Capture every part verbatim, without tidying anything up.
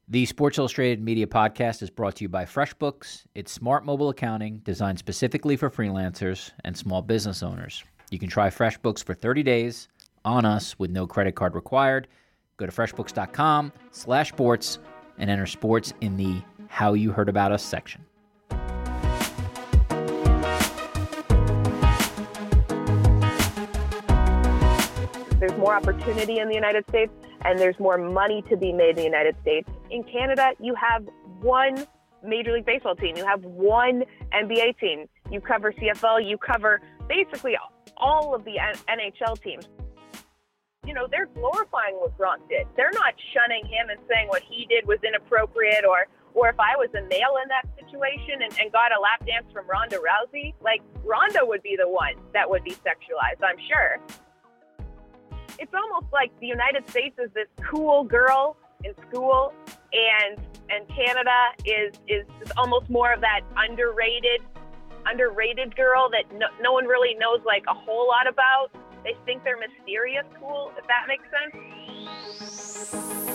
The Sports Illustrated Media Podcast is brought to you by FreshBooks. It's smart mobile accounting designed specifically for freelancers and small business owners. You can try FreshBooks for thirty days on us with no credit card required. Go to freshbooks.com slash sports and enter sports in the How You Heard About Us section. There's more opportunity in the United States, and there's more money to be made in the United States. In Canada, you have one Major League Baseball team. You have one N B A team. You cover C F L. You cover basically all of the N H L teams. You know, they're glorifying what Gronk did. They're not shunning him and saying what he did was inappropriate, or or if I was a male in that situation and, and got a lap dance from Ronda Rousey, like Ronda would be the one that would be sexualized, I'm sure. It's almost like the United States is this cool girl in school, and and Canada is is, is almost more of that underrated underrated girl that no, no one really knows like a whole lot about. They think they're mysterious cool, if that makes sense.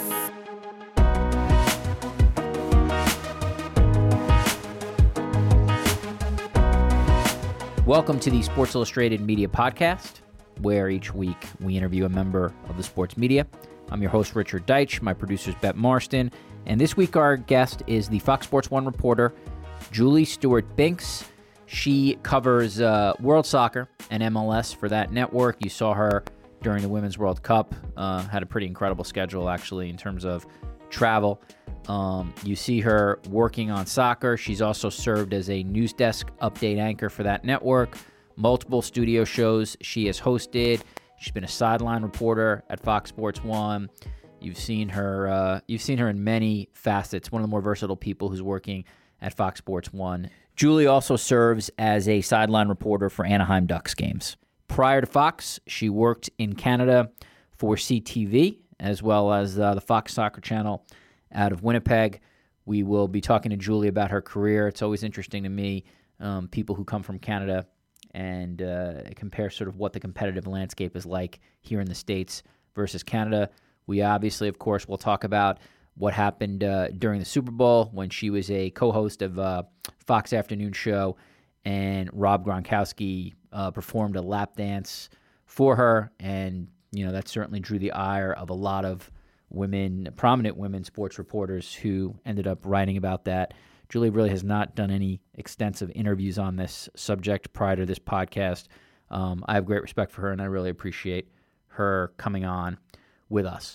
Welcome to the Sports Illustrated Media Podcast, where each week we interview a member of the sports media. I'm your host, Richard Deitch. My producer is Bette Marston. And this week our guest is the Fox Sports one reporter, Julie Stewart-Binks. She covers uh, World Soccer and M L S for that network. You saw her during the Women's World Cup. Uh, had a pretty incredible schedule, actually, in terms of travel. Um, you see her working on soccer. She's also served as a news desk update anchor for that network. Multiple studio shows she has hosted. She's been a sideline reporter at Fox Sports one. You've seen her. Uh, you've seen her in many facets. One of the more versatile people who's working at Fox Sports one. Julie also serves as a sideline reporter for Anaheim Ducks games. Prior to Fox, she worked in Canada for C T V as well as uh, the Fox Soccer Channel out of Winnipeg. We will be talking to Julie about her career. It's always interesting to me, um, people who come from Canada and uh, compare sort of what the competitive landscape is like here in the States versus Canada. We obviously, of course, will talk about what happened uh, during the Super Bowl when she was a co-host of uh, Fox Afternoon Show, and Rob Gronkowski uh, performed a lap dance for her, and you know that certainly drew the ire of a lot of women, prominent women sports reporters who ended up writing about that. Julie really has not done any extensive interviews on this subject prior to this podcast. Um, I have great respect for her, and I really appreciate her coming on with us.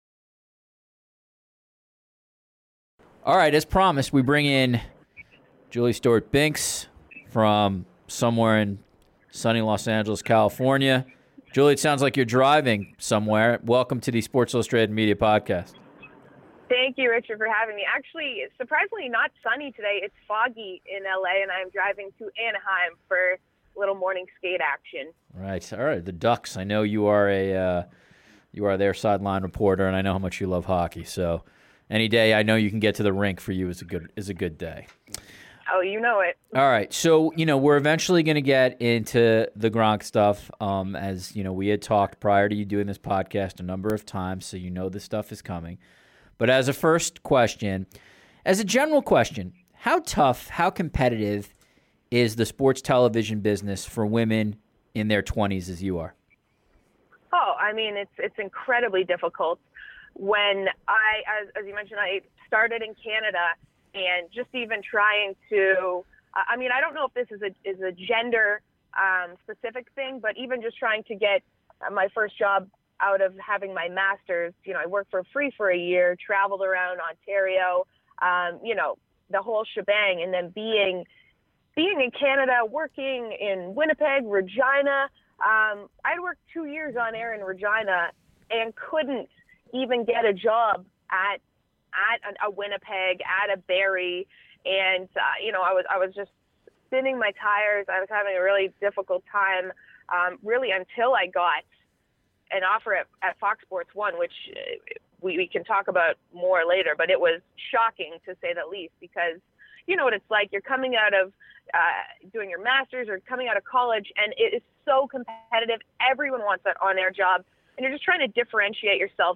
All right, as promised, we bring in Julie Stewart-Binks from somewhere in sunny Los Angeles, California. Julie, it sounds like you're driving somewhere. Welcome to the Sports Illustrated Media Podcast. Thank you, Richard, for having me. Actually, it's surprisingly not sunny today. It's foggy in L A, and I'm driving to Anaheim for a little morning skate action. Right. All right. The Ducks. I know you are a uh, you are their sideline reporter, and I know how much you love hockey. So any day I know you can get to the rink for you is a good is a good day. Oh, you know it. All right. So, you know, we're eventually going to get into the Gronk stuff. Um, as, you know, we had talked prior to you doing this podcast a number of times, so you know this stuff is coming. But as a first question, as a general question, how tough, how competitive is the sports television business for women in their twenties as you are? Oh, I mean, it's it's incredibly difficult. When I, as, as you mentioned, I started in Canada, and just even trying to, I mean, I don't know if this is a is a gender um, specific thing, but even just trying to get my first job out of having my master's, you know, I worked for free for a year, traveled around Ontario, um, you know, the whole shebang. And then being, being in Canada, working in Winnipeg, Regina, um, I'd worked two years on air in Regina and couldn't even get a job at, at a, a Winnipeg, at a Barrie. And, uh, you know, I was, I was just spinning my tires. I was having a really difficult time, um, really until I got an offer at, at Fox Sports one, which we, we can talk about more later, but it was shocking to say the least, because you know what it's like. You're coming out of uh, doing your master's or coming out of college, and it is so competitive. Everyone wants that on-air job, and you're just trying to differentiate yourself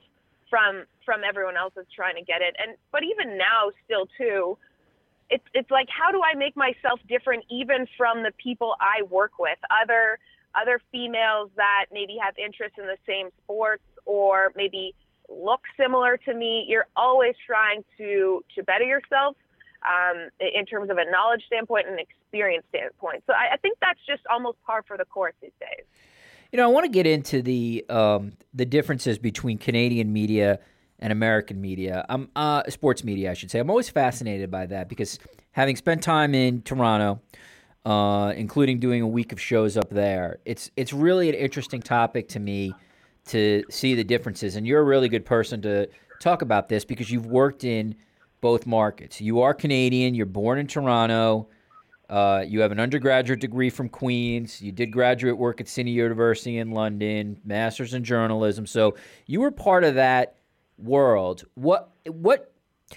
from from everyone else that's trying to get it. And but even now, still too, it's it's like, how do I make myself different even from the people I work with, other other females that maybe have interest in the same sports or maybe look similar to me? You're always trying to to better yourself um, in terms of a knowledge standpoint and experience standpoint. So I, I think that's just almost par for the course these days. You know, I want to get into the um, the differences between Canadian media and American media, um, uh, sports media, I should say. I'm always fascinated by that because having spent time in Toronto, uh, including doing a week of shows up there, it's it's really an interesting topic to me to see the differences. And you're a really good person to talk about this because you've worked in both markets. You are Canadian. You're born in Toronto. Uh, you have an undergraduate degree from Queen's. You did graduate work at Sydney University in London, master's in journalism. So you were part of that world. What what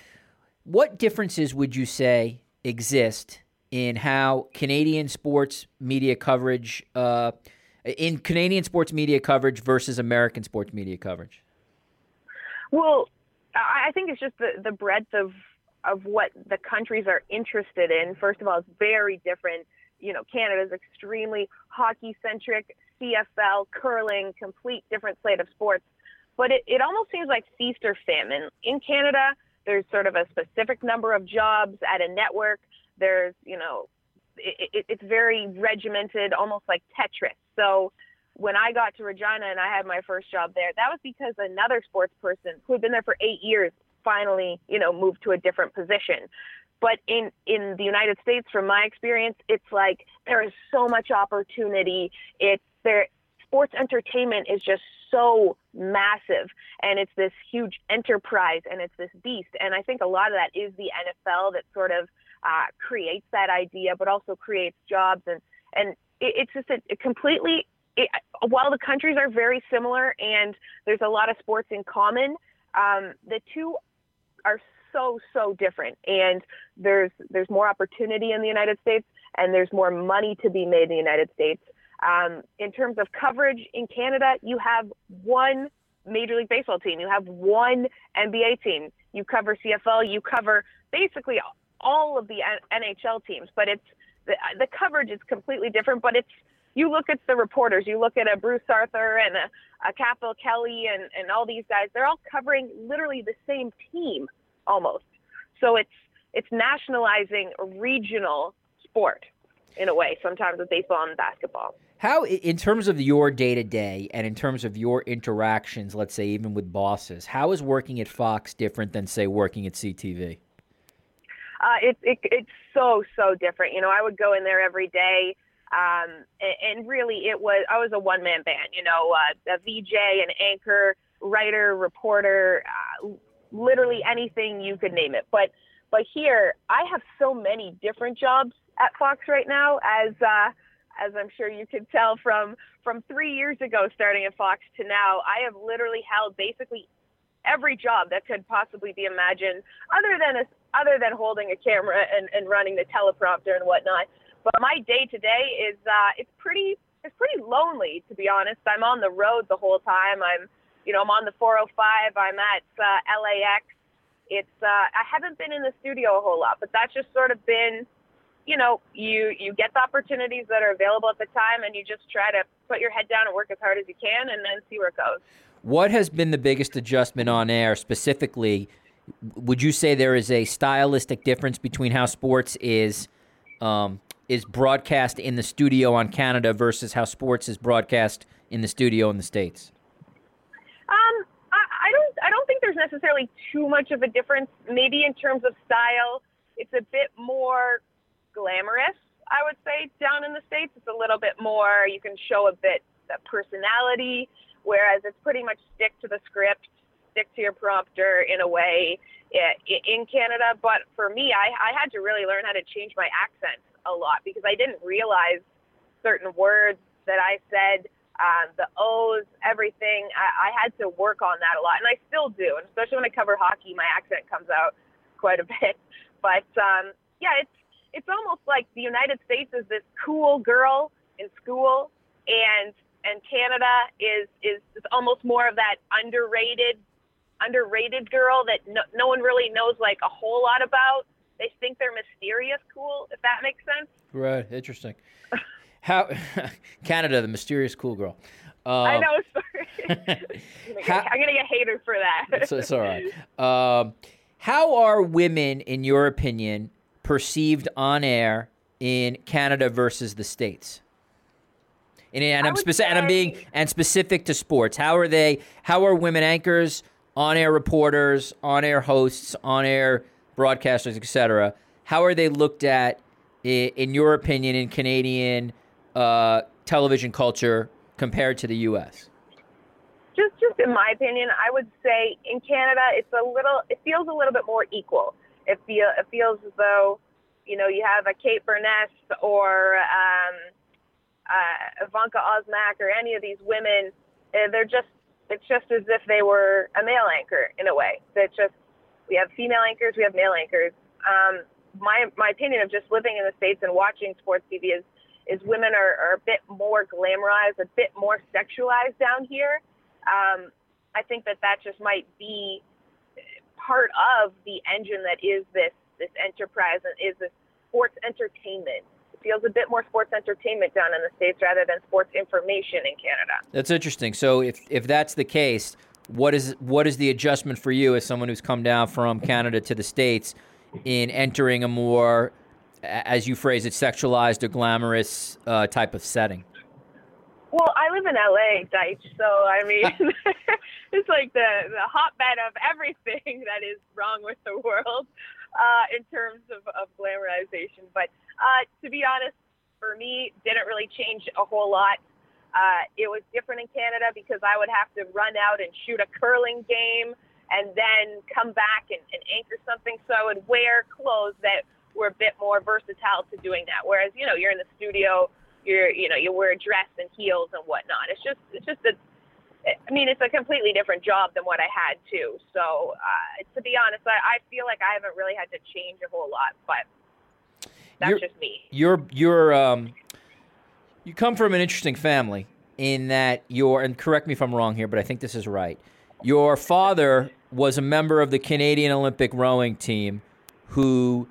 what differences would you say exist in how Canadian sports media coverage, uh, in Canadian sports media coverage versus American sports media coverage? Well, I think it's just the, the breadth of of what the countries are interested in. First of all, it's very different. You know, Canada's extremely hockey-centric, C F L, curling, complete different slate of sports. But it, it almost seems like feast or famine. In Canada, there's sort of a specific number of jobs at a network. There's, you know, it, it, it's very regimented, almost like Tetris. So when I got to Regina and I had my first job there, that was because another sports person who had been there for eight years finally, you know, moved to a different position. But in, in the United States, from my experience, it's like there is so much opportunity. It's there. Sports entertainment is just so massive, and it's this huge enterprise, and it's this beast. And I think a lot of that is the N F L that sort of uh, creates that idea, but also creates jobs. And, and it, it's just a, a completely, it, while the countries are very similar and there's a lot of sports in common, um, the two are so, so different. And there's there's more opportunity in the United States, and there's more money to be made in the United States. Um, in terms of coverage in Canada, you have one Major League Baseball team. You have one N B A team. You cover C F L. You cover basically all of the N H L teams. But it's the, the coverage is completely different. But it's you look at the reporters. You look at a Bruce Arthur and a, a Cathal Kelly and, and all these guys. They're all covering literally the same team almost. So it's it's nationalizing a regional sport in a way, sometimes with baseball and basketball. How, in terms of your day-to-day and in terms of your interactions, let's say even with bosses, how is working at Fox different than, say, working at C T V? Uh, it, it, it's so, so different. You know, I would go in there every day, um, and, and really it was, I was a one-man band, you know, uh, a V J, an anchor, writer, reporter, uh, literally anything you could name it. But, but here, I have so many different jobs at Fox right now, as uh, as I'm sure you could tell from from three years ago starting at Fox to now. I have literally held basically every job that could possibly be imagined, other than a, other than holding a camera and, and running the teleprompter and whatnot. But my day to day is uh, it's pretty it's pretty lonely, to be honest. I'm on the road the whole time. I'm you know I'm on the four oh five. I'm at uh, L A X. It's uh, I haven't been in the studio a whole lot, but that's just sort of been. You know, you, you get the opportunities that are available at the time, and you just try to put your head down and work as hard as you can and then see where it goes. What has been the biggest adjustment on air specifically? Would you say there is a stylistic difference between how sports is um, is broadcast in the studio on Canada versus how sports is broadcast in the studio in the States? Um, I, I don't I don't think there's necessarily too much of a difference. Maybe in terms of style, it's a bit more glamorous, I would say. Down in the States, it's a little bit more, you can show a bit of personality, whereas it's pretty much stick to the script, stick to your prompter in a way in Canada. But for me, I, I had to really learn how to change my accent a lot because I didn't realize certain words that I said, um, the O's, everything. I, I had to work on that a lot, and I still do. And especially when I cover hockey, my accent comes out quite a bit. But um, yeah, it's It's almost like the United States is this cool girl in school, and and Canada is is, is almost more of that underrated underrated girl that no, no one really knows like a whole lot about. They think they're mysterious cool, if that makes sense. Right. Interesting. How Canada, the mysterious cool girl. Um, I know. Sorry. I'm gonna how, get, I'm gonna get hated for that. it's, it's all right. Um, how are women, in your opinion, perceived on air in Canada versus the States? And, and I'm specific, and I'm being and specific to sports. How are they? How are women anchors, on-air reporters, on-air hosts, on-air broadcasters, et cetera? How are they looked at, in, in your opinion, in Canadian uh, television culture compared to the U S? Just, just in my opinion, I would say in Canada, it's a little. It feels a little bit more equal. It feel it feels as though, you know, you have a Kate Burness or um, uh, Ivanka Osmak or any of these women. Uh, they're just. It's just as if they were a male anchor in a way. That just we have female anchors, we have male anchors. Um, my my opinion of just living in the States and watching sports T V is is women are, are a bit more glamorized, a bit more sexualized down here. Um, I think that that just might be part of the engine that is this this enterprise and is this sports entertainment. It feels a bit more sports entertainment down in the States rather than sports information in Canada. That's interesting. So if if that's the case, what is what is the adjustment for you as someone who's come down from Canada to the States in entering a more, as you phrase it, sexualized or glamorous uh, type of setting? Well, I live in L A, Deitch, so I mean, it's like the, the hotbed of everything that is wrong with the world uh, in terms of, of glamorization. But uh, to be honest, for me, didn't really change a whole lot. Uh, it was different in Canada because I would have to run out and shoot a curling game and then come back and, and anchor something. So I would wear clothes that were a bit more versatile to doing that. Whereas, you know, you're in the studio, you're, you know, you wear a dress and heels and whatnot. It's just, it's just a, I mean, it's a completely different job than what I had too. So uh, to be honest, I, I feel like I haven't really had to change a whole lot, but that's you're, just me. You're, you're, um, you come from an interesting family in that you're, and correct me if I'm wrong here, but I think this is right. Your father was a member of the Canadian Olympic rowing team who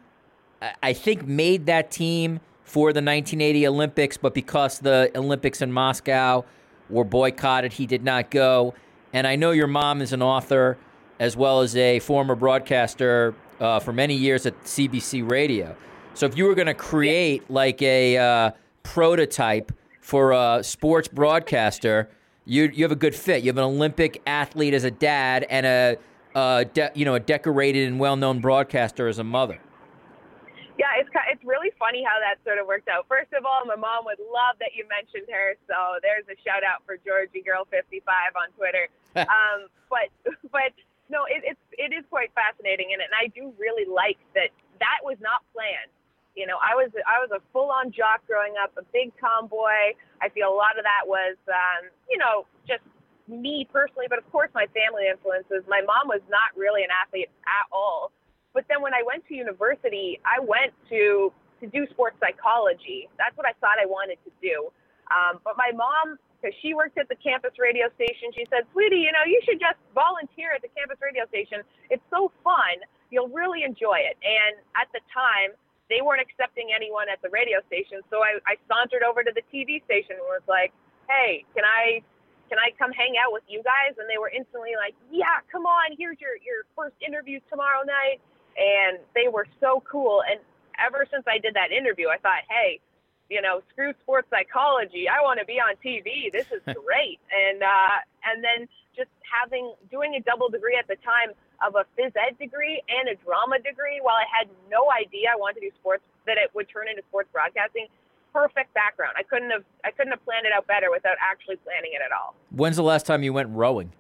I think made that team for the nineteen eighty Olympics, but because the Olympics in Moscow were boycotted, he did not go. And I know your mom is an author as well as a former broadcaster uh, for many years at C B C Radio. So if you were going to create like a uh, prototype for a sports broadcaster, you you have a good fit. You have an Olympic athlete as a dad and a uh, de- you know a decorated and well-known broadcaster as a mother. Yeah, it's it's really funny how that sort of worked out. First of all, my mom would love that you mentioned her, so there's a shout out for Georgie Girl fifty-five on Twitter. um, but but no, it, it's it is quite fascinating, and, and I do really like that that was not planned. You know, I was I was a full-on jock growing up, a big tomboy. I feel a lot of that was, um, you know, just me personally, but of course my family influences. My mom was not really an athlete at all. But then when I went to university, I went to, to do sports psychology. That's what I thought I wanted to do. Um, but my mom, because she worked at the campus radio station, she said, "Sweetie, you know, you should just volunteer at the campus radio station. It's so fun. You'll really enjoy it." And at the time, they weren't accepting anyone at the radio station. So I, I sauntered over to the T V station and was like, "Hey, can I can I come hang out with you guys?" And they were instantly like, "Yeah, come on. Here's your, your first interview tomorrow night." And they were so cool. And ever since I did that interview, I thought, hey, you know, screw sports psychology. I want to be on T V. This is great. and uh, and then just having doing a double degree at the time of a phys ed degree and a drama degree, while I had no idea I wanted to do sports, that it would turn into sports broadcasting. Perfect background. I couldn't have I couldn't have planned it out better without actually planning it at all. When's the last time you went rowing?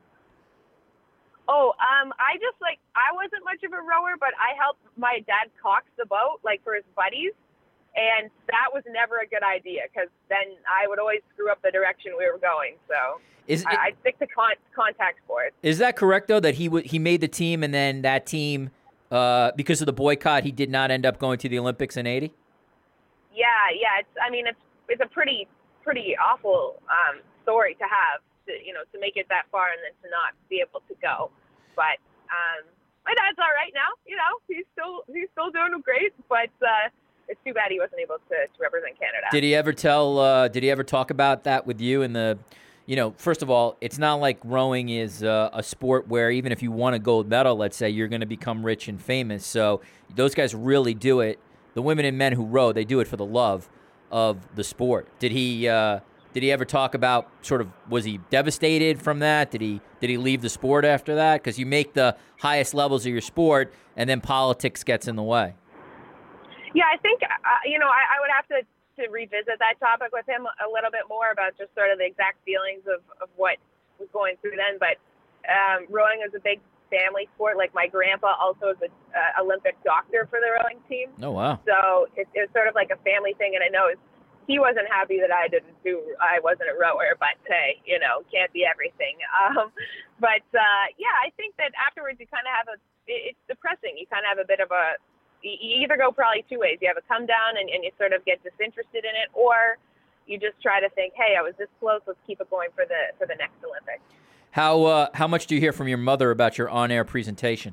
Oh, um, I just, like, I wasn't much of a rower, but I helped my dad cox the boat, like, for his buddies, and that was never a good idea, because then I would always screw up the direction we were going, so is I, it, I stick to con- contact sports. Is that correct, though, that he w- he made the team, and then that team, uh, because of the boycott, he did not end up going to the Olympics in eighty? Yeah, yeah, it's, I mean, it's it's a pretty, pretty awful um, story to have, to, you know, to make it that far and then to not be able to go. But um, my dad's all right now. You know, he's still he's still doing great, but uh, it's too bad he wasn't able to, to represent Canada. Did he ever tell? Uh, did he ever talk about that with you? In the, you know, first of all, it's not like rowing is uh, a sport where even if you won a gold medal, let's say, you're going to become rich and famous. So those guys really do it. The women and men who row, they do it for the love of the sport. Did he? Uh, did he ever talk about sort of? Was he devastated from that? Did he? Did he leave the sport after that? Because you make the highest levels of your sport, and then politics gets in the way. Yeah, I think, uh, you know, I, I would have to, to revisit that topic with him a little bit more about just sort of the exact feelings of, of what was going through then. But um, rowing is a big family sport. Like my grandpa also is an uh, Olympic doctor for the rowing team. Oh, wow. So it, it was sort of like a family thing. And I know it's, he wasn't happy that I didn't do, I wasn't a rower, but hey, you know, can't be everything. Um, but uh, yeah, I think that afterwards you kind of have a, it, it's depressing. You kind of have a bit of a, you either go probably two ways. You have a come down and, and you sort of get disinterested in it, or you just try to think, hey, I was this close. Let's keep it going for the for the next Olympics. How uh, how much do you hear from your mother about your on-air presentation?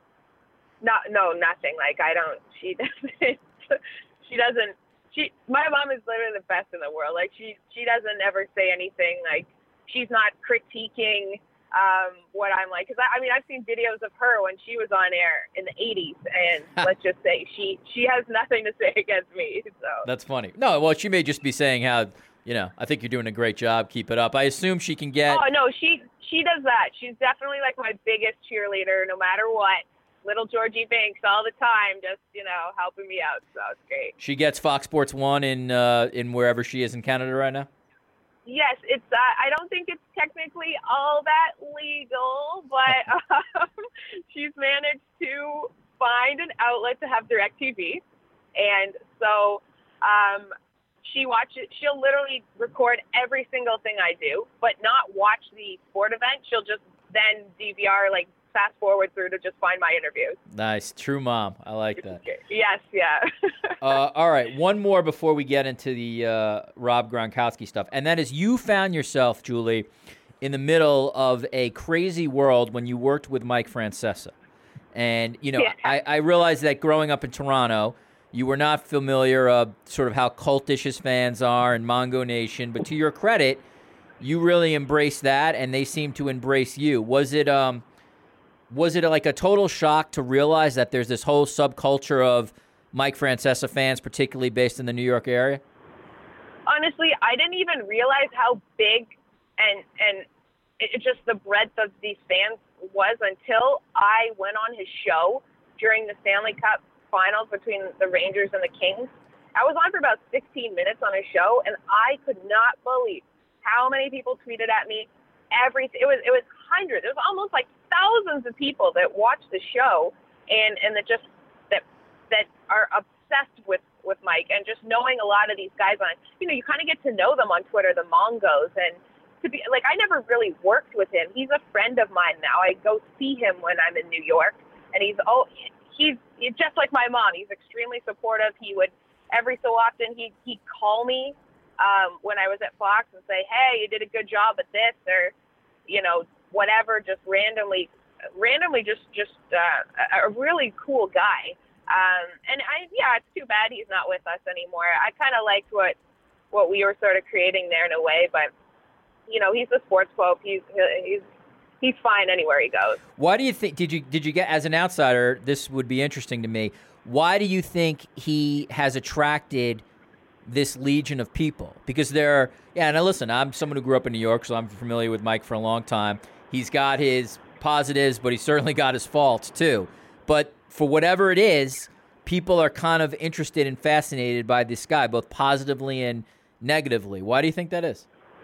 No, no, nothing. Like I don't. She doesn't. She doesn't. She. My mom is literally the best in the world. Like she. She doesn't ever say anything. Like she's not critiquing um, what I'm like. Because I, I mean, I've seen videos of her when she was on air in the eighties, and let's just say she she has nothing to say against me. So that's funny. No, well, she may just be saying how, you know, I think you're doing a great job. Keep it up. I assume she can get. Oh no, she she does that. She's definitely like my biggest cheerleader, no matter what. Little Georgie Banks all the time, just you know, helping me out. So it's great. She gets Fox Sports One in uh, in wherever she is in Canada right now. Yes, it's. Uh, I don't think it's technically all that legal, but um, she's managed to find an outlet to have DirecTV, and so um, she watches. She'll literally record every single thing I do, but not watch the sport event. She'll just then D V R, like fast forward through to just find my interviews. Nice, true mom. I like that. Yes, yeah. uh, all right, one more before we get into the uh, Rob Gronkowski stuff, and that is you found yourself, Julie, in the middle of a crazy world when you worked with Mike Francesa. And, you know, yeah. I, I realized that growing up in Toronto, you were not familiar of sort of how cultish his fans are in Mongo Nation, but to your credit, you really embraced that, and they seemed to embrace you. Was it um, was it like a total shock to realize that there's this whole subculture of Mike Francesa fans, particularly based in the New York area? Honestly, I didn't even realize how big and and it, just the breadth of these fans was until I went on his show during the Stanley Cup Finals between the Rangers and the Kings. I was on for about sixteen minutes on his show, and I could not believe how many people tweeted at me. Every it was it was hundreds. It was almost like thousands of people that watched the show and and that just that that are obsessed with with Mike, and just knowing a lot of these guys on, you know, you kind of get to know them on Twitter, the Mongos, and to be like, I never really worked with him. He's a friend of mine now. I go see him when I'm in New York, and he's oh he's, he's just like my mom. He's extremely supportive. He would every so often he he'd call me um, when I was at Fox and say, hey, you did a good job at this, or you know, whatever, just randomly, randomly, just, just uh, a really cool guy. Um, and I, yeah, it's too bad he's not with us anymore. I kind of liked what, what we were sort of creating there in a way, but you know, he's a sports pope. He's, he's, he's fine anywhere he goes. Why do you think, did you, did you get, as an outsider, this would be interesting to me. Why do you think he has attracted this legion of people? Because they're, yeah, now listen, I'm someone who grew up in New York, so I'm familiar with Mike for a long time. He's got his positives, but he's certainly got his faults too. But for whatever it is, people are kind of interested and fascinated by this guy, both positively and negatively. Why do you think that is?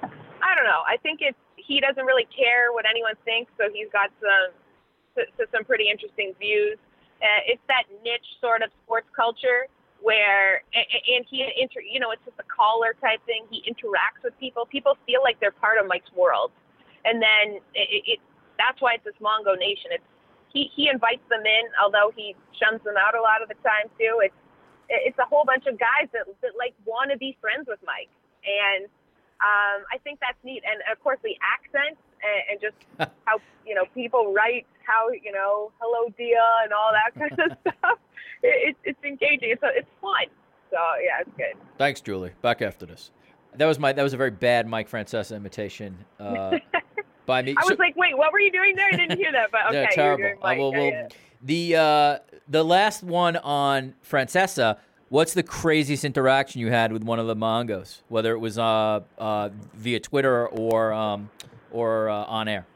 I don't know. I think it's, he doesn't really care what anyone thinks, so he's got some, some pretty interesting views. Uh, it's that niche sort of sports culture where, and he, inter, you know, it's just a caller type thing. He interacts with people. People feel like they're part of Mike's world. And then it, it that's why it's this Mongo Nation. It's, he, he invites them in, although he shuns them out a lot of the time too. It's, it's a whole bunch of guys that, that like want to be friends with Mike. And um, I think that's neat. And of course the accent and, and just how, you know, people write how, you know, hello, Dia, and all that kind of stuff. It, it, it's engaging. It's, it's fun. So, yeah, it's good. Thanks, Julie. Back after this. That was my that was a very bad Mike Francesa imitation uh, by me. I was so, like, wait, what were you doing there? I didn't hear that, but okay. Yeah, terrible. You're doing Mike. Uh, well, yeah, well, yeah. The uh, the last one on Francesa, what's the craziest interaction you had with one of the Mongos, whether it was uh, uh, via Twitter or um, or uh, on air?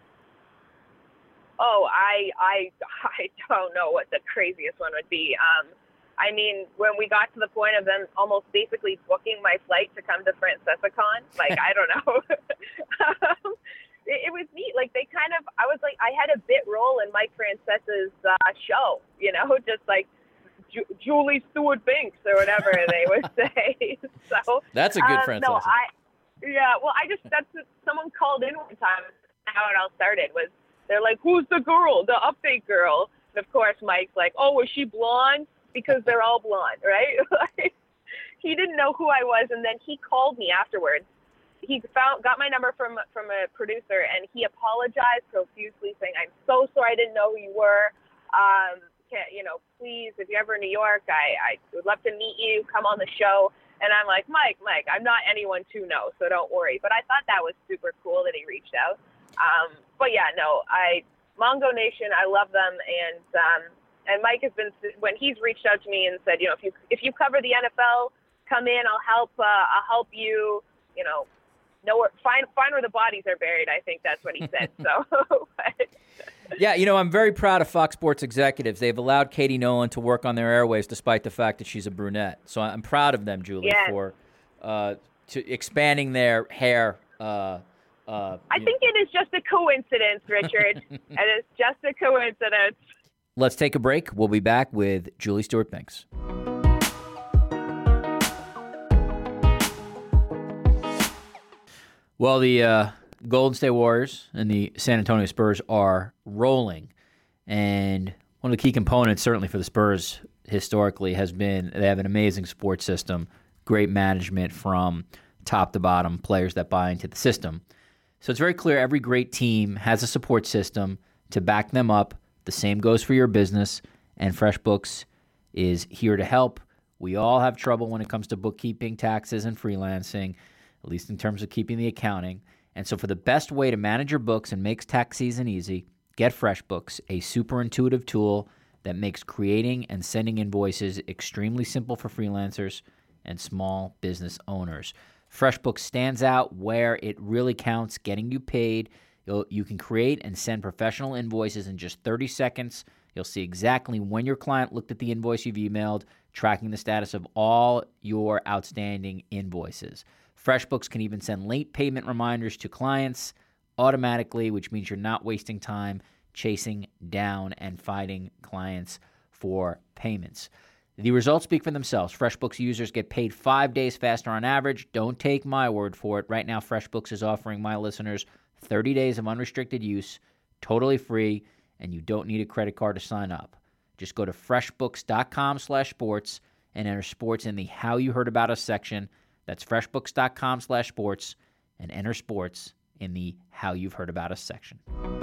Oh, I, I, I don't know what the craziest one would be. Um, I mean, when we got to the point of them almost basically booking my flight to come to FrancesaCon, like, I don't know. um, it, it was neat. Like, they kind of, I was like, I had a bit role in Mike Francesa's uh, show, you know, just like Ju- Julie Stewart-Binks or whatever they would say. So that's a good um, Francesa. No, I, yeah, well, I just, that's, someone called in one time. How it all started was, they're like, who's the girl, the update girl? And of course, Mike's like, oh, was she blonde? Because they're all blonde, right? Like, he didn't know who I was, and then he called me afterwards. He found got my number from from a producer, and he apologized profusely, saying, "I'm so sorry, I didn't know who you were. Um, can, you know, please, if you're ever in New York, I, I would love to meet you. Come on the show." And I'm like, Mike, Mike, I'm not anyone to know, so don't worry. But I thought that was super cool that he reached out. Um, but yeah, no, I Mongo Nation, I love them, and um, and Mike has been when he's reached out to me and said, you know, if you if you cover the N F L, come in, I'll help. Uh, I'll help you. You know, know where find find where the bodies are buried. I think that's what he said. So. But, yeah, you know, I'm very proud of Fox Sports executives. They've allowed Katie Nolan to work on their airwaves despite the fact that she's a brunette. So I'm proud of them, Julie, yes. for uh, to expanding their hair. Uh, uh, I think it is just a coincidence, Richard. It is just a coincidence. Let's take a break. We'll be back with Julie Stewart-Binks. Well, the uh, Golden State Warriors and the San Antonio Spurs are rolling. And one of the key components, certainly for the Spurs historically, has been they have an amazing sports system, great management from top to bottom, players that buy into the system. So it's very clear every great team has a support system to back them up. The same goes for your business, and FreshBooks is here to help. We all have trouble when it comes to bookkeeping, taxes, and freelancing, at least in terms of keeping the accounting. And so for the best way to manage your books and makes tax season easy, get FreshBooks, a super intuitive tool that makes creating and sending invoices extremely simple for freelancers and small business owners. FreshBooks stands out where it really counts, getting you paid. You'll, you can create and send professional invoices in just thirty seconds. You'll see exactly when your client looked at the invoice you've emailed, tracking the status of all your outstanding invoices. FreshBooks can even send late payment reminders to clients automatically, which means you're not wasting time chasing down and fighting clients for payments. The results speak for themselves. FreshBooks users get paid five days faster on average. Don't take my word for it. Right now, FreshBooks is offering my listeners thirty days of unrestricted use, totally free, and you don't need a credit card to sign up. Just go to freshbooks.com slash sports and enter sports in the How You Heard About Us section. That's freshbooks.com slash sports and enter sports in the How You've Heard About Us section.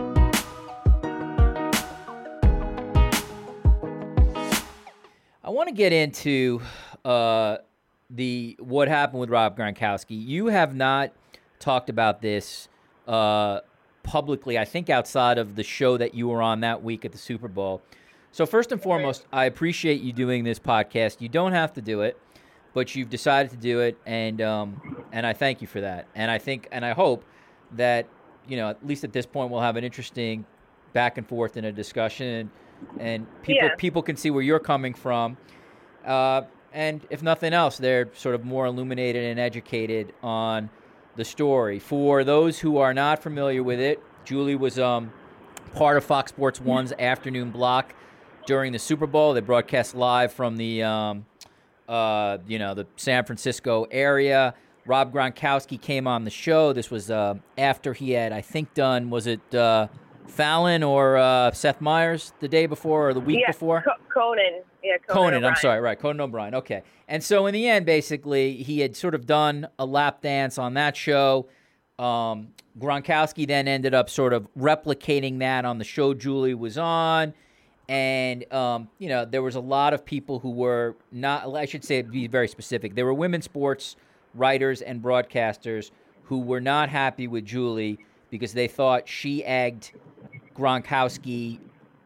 I want to get into uh, the what happened with Rob Gronkowski. You have not talked about this uh, publicly, I think, outside of the show that you were on that week at the Super Bowl. So first and foremost, I appreciate you doing this podcast. You don't have to do it, but you've decided to do it, and um, and I thank you for that. And I think and I hope that, you know, at least at this point, we'll have an interesting back and forth in a discussion. And people yeah. people can see where you're coming from. Uh, and if nothing else, they're sort of more illuminated and educated on the story. For those who are not familiar with it, Julie was um, part of Fox Sports One's afternoon block during the Super Bowl. They broadcast live from the um, uh, you know the San Francisco area. Rob Gronkowski came on the show. This was uh, after he had, I think, done, was it uh, Fallon or uh, Seth Meyers the day before or the week yeah, before? Co- Conan. Yeah, Conan, Conan, O'Brien. I'm sorry, right, Conan O'Brien, okay. And so in the end, basically, he had sort of done a lap dance on that show, Um, Gronkowski then ended up sort of replicating that on the show Julie was on. And, um, you know, there was a lot of people who were not, I should say, be very specific. There were women's sports writers and broadcasters who were not happy with Julie because they thought she egged Gronkowski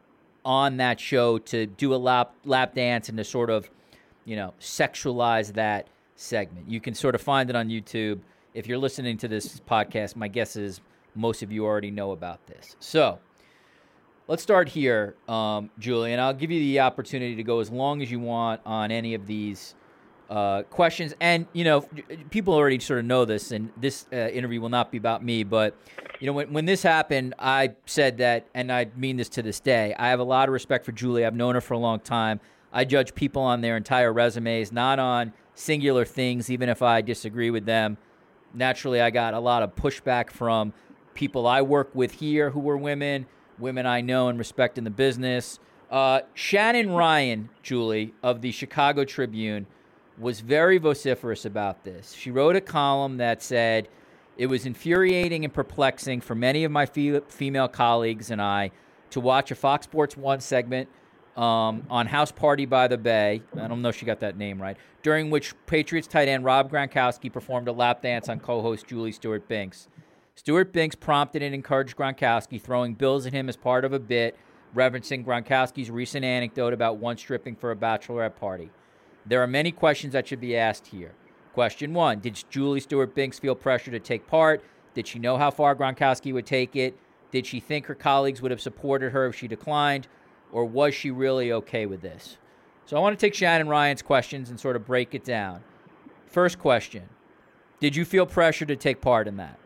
on that show to do a lap, lap dance and to sort of, you know, sexualize that segment. You can sort of find it on YouTube. If you're listening to this podcast, my guess is most of you already know about this. So let's start here, um, Julie, and I'll give you the opportunity to go as long as you want on any of these uh, questions. And, you know, people already sort of know this, and this uh, interview will not be about me, but, you know, when, when this happened, I said that, and I mean this to this day, I have a lot of respect for Julie. I've known her for a long time. I judge people on their entire resumes, not on singular things, even if I disagree with them. Naturally, I got a lot of pushback from people I work with here who were women, women I know and respect in the business. Uh, Shannon Ryan, Julie, of the Chicago Tribune, was very vociferous about this. She wrote a column that said, "It was infuriating and perplexing for many of my fe- female colleagues and I to watch a Fox Sports one segment um, on House Party by the Bay," I don't know if she got that name right, "during which Patriots tight end Rob Gronkowski performed a lap dance on co-host Julie Stewart-Binks. Stewart-Binks prompted and encouraged Gronkowski, throwing bills at him as part of a bit, referencing Gronkowski's recent anecdote about once stripping for a bachelorette party. There are many questions that should be asked here. Question one, did Julie Stewart-Binks feel pressure to take part? Did she know how far Gronkowski would take it? Did she think her colleagues would have supported her if she declined? Or was she really okay with this?" So I want to take Shannon Ryan's questions and sort of break it down. First question, did you feel pressure to take part in that?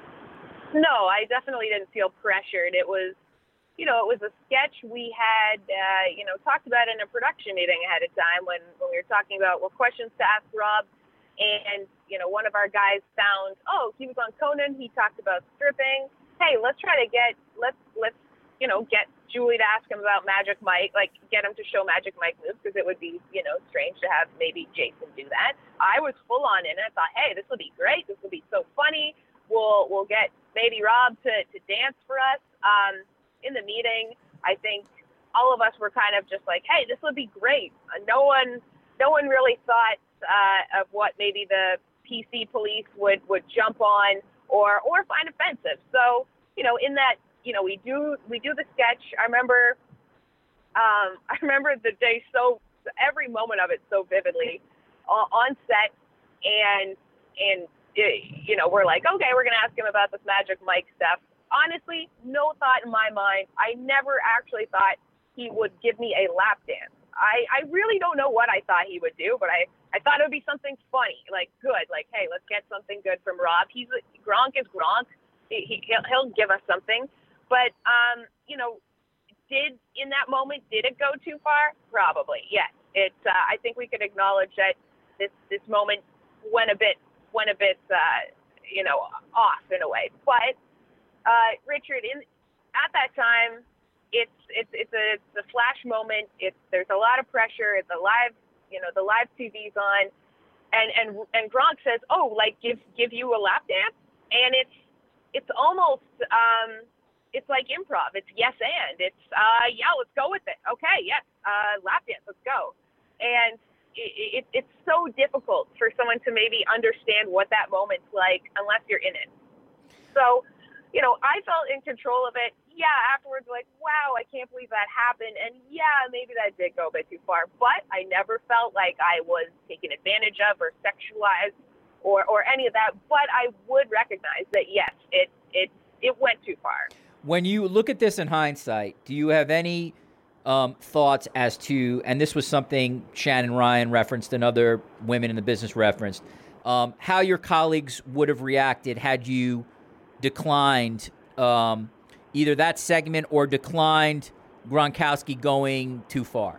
No, I definitely didn't feel pressured. It was, you know, it was a sketch we had, uh, you know, talked about in a production meeting ahead of time when, when we were talking about what questions to ask Rob. And, you know, one of our guys found, oh, he was on Conan. He talked about stripping. Hey, let's try to get, let's, let's, you know, get Julie to ask him about Magic Mike, like get him to show Magic Mike moves, because it would be, you know, strange to have maybe Jason do that. I was full on in it. I thought, hey, this will be great. This will be so funny. We'll, we'll get maybe Rob to, to dance for us. Um, in the meeting, I think all of us were kind of just like, hey, this would be great. Uh, no one, no one really thought uh, of what maybe the P C police would, would jump on or, or find offensive. So, you know, in that, you know, we do, we do the sketch. I remember, um, I remember the day so, every moment of it so vividly uh, on set, and, and, it, you know, we're like, okay, we're going to ask him about this Magic Mike stuff. Honestly, no thought in my mind. I never actually thought he would give me a lap dance. I, I really don't know what I thought he would do, but I, I thought it would be something funny, like good, like, hey, let's get something good from Rob. He's Gronk is Gronk. He, he, he'll, he'll give us something. But, um, you know, did in that moment, did it go too far? Probably, yes. It, uh, I think we could acknowledge that this, this moment went a bit, went a bit, uh, you know, off in a way. But, uh, Richard, in at that time, it's it's it's a it's a flash moment. It's there's a lot of pressure. It's a live, you know, the live T V's on, and and and Gronk says, oh, like give give you a lap dance, and it's it's almost um, it's like improv. It's yes and it's uh, yeah, let's go with it. Okay, yes, uh, lap dance, let's go, and. It, it, it's so difficult for someone to maybe understand what that moment's like unless you're in it. So, you know, I felt in control of it. Yeah, afterwards, like, wow, I can't believe that happened. And yeah, maybe that did go a bit too far. But I never felt like I was taken advantage of or sexualized or, or any of that. But I would recognize that, yes, it, it, it went too far. When you look at this in hindsight, do you have any Um, thoughts as to, and this was something Shannon Ryan referenced and other women in the business referenced, um, how your colleagues would have reacted had you declined um, either that segment or declined Gronkowski going too far?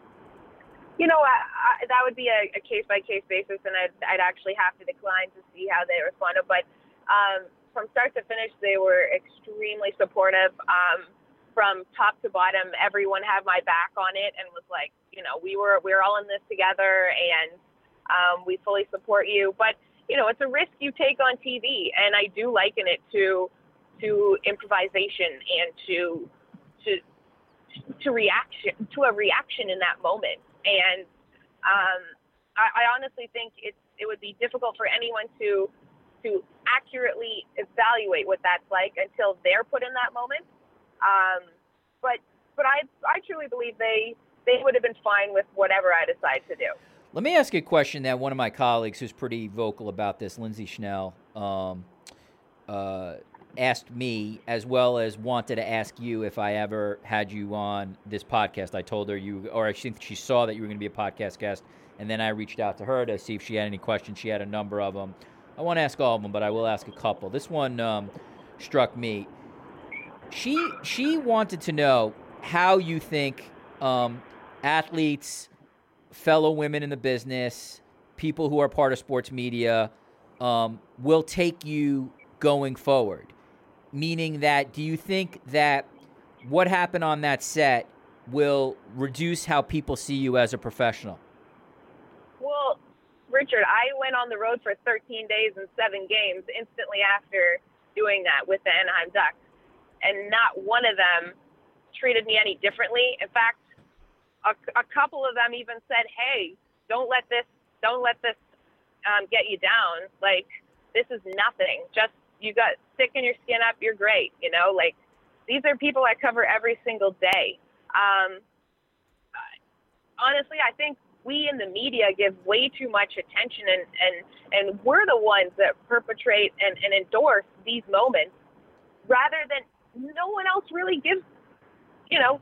You know, I, I, that would be a, a case-by-case basis, and I'd, I'd actually have to decline to see how they responded. But um, from start to finish, they were extremely supportive. Um, From top to bottom, everyone had my back on it and was like, you know, we were we were all in this together, and um, we fully support you. But you know, it's a risk you take on T V, and I do liken it to to improvisation and to to to reaction to a reaction in that moment. And um, I, I honestly think it's it would be difficult for anyone to to accurately evaluate what that's like until they're put in that moment. Um, but but I I truly believe they they would have been fine with whatever I decide to do. Let me ask you a question that one of my colleagues who's pretty vocal about this, Lindsay Schnell, um, uh, asked me, as well as wanted to ask you if I ever had you on this podcast. I told her you, or I think she saw that you were going to be a podcast guest, and then I reached out to her to see if she had any questions. She had a number of them. I won't ask all of them, but I will ask a couple. This one um, struck me. She she wanted to know how you think um, athletes, fellow women in the business, people who are part of sports media, um, will take you going forward. Meaning that, do you think that what happened on that set will reduce how people see you as a professional? Well, Richard, I went on the road for thirteen days and seven games instantly after doing that with the Anaheim Ducks, and not one of them treated me any differently. In fact, a, a couple of them even said, "Hey, don't let this, don't let this um, get you down. Like, this is nothing. Just, you got thicken your skin up. You're great." You know, like, these are people I cover every single day. Um, honestly, I think we in the media give way too much attention, and, and, and we're the ones that perpetrate and, and endorse these moments rather than no one else really gives, you know,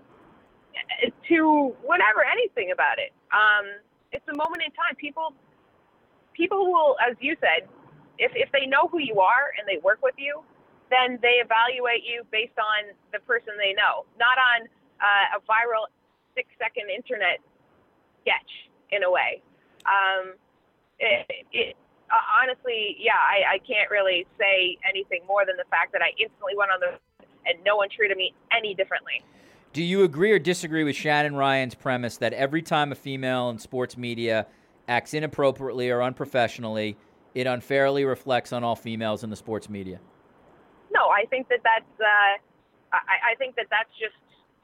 to whatever, anything about it. Um, it's a moment in time. People, people will, as you said, if, if they know who you are and they work with you, then they evaluate you based on the person they know, not on uh, a viral six second internet sketch in a way. Um, it, it, uh, honestly, yeah, I, I can't really say anything more than the fact that I instantly went on the and no one treated me any differently. Do you agree or disagree with Shannon Ryan's premise that every time a female in sports media acts inappropriately or unprofessionally, it unfairly reflects on all females in the sports media? No, I think that that's, uh, I, I think that that's just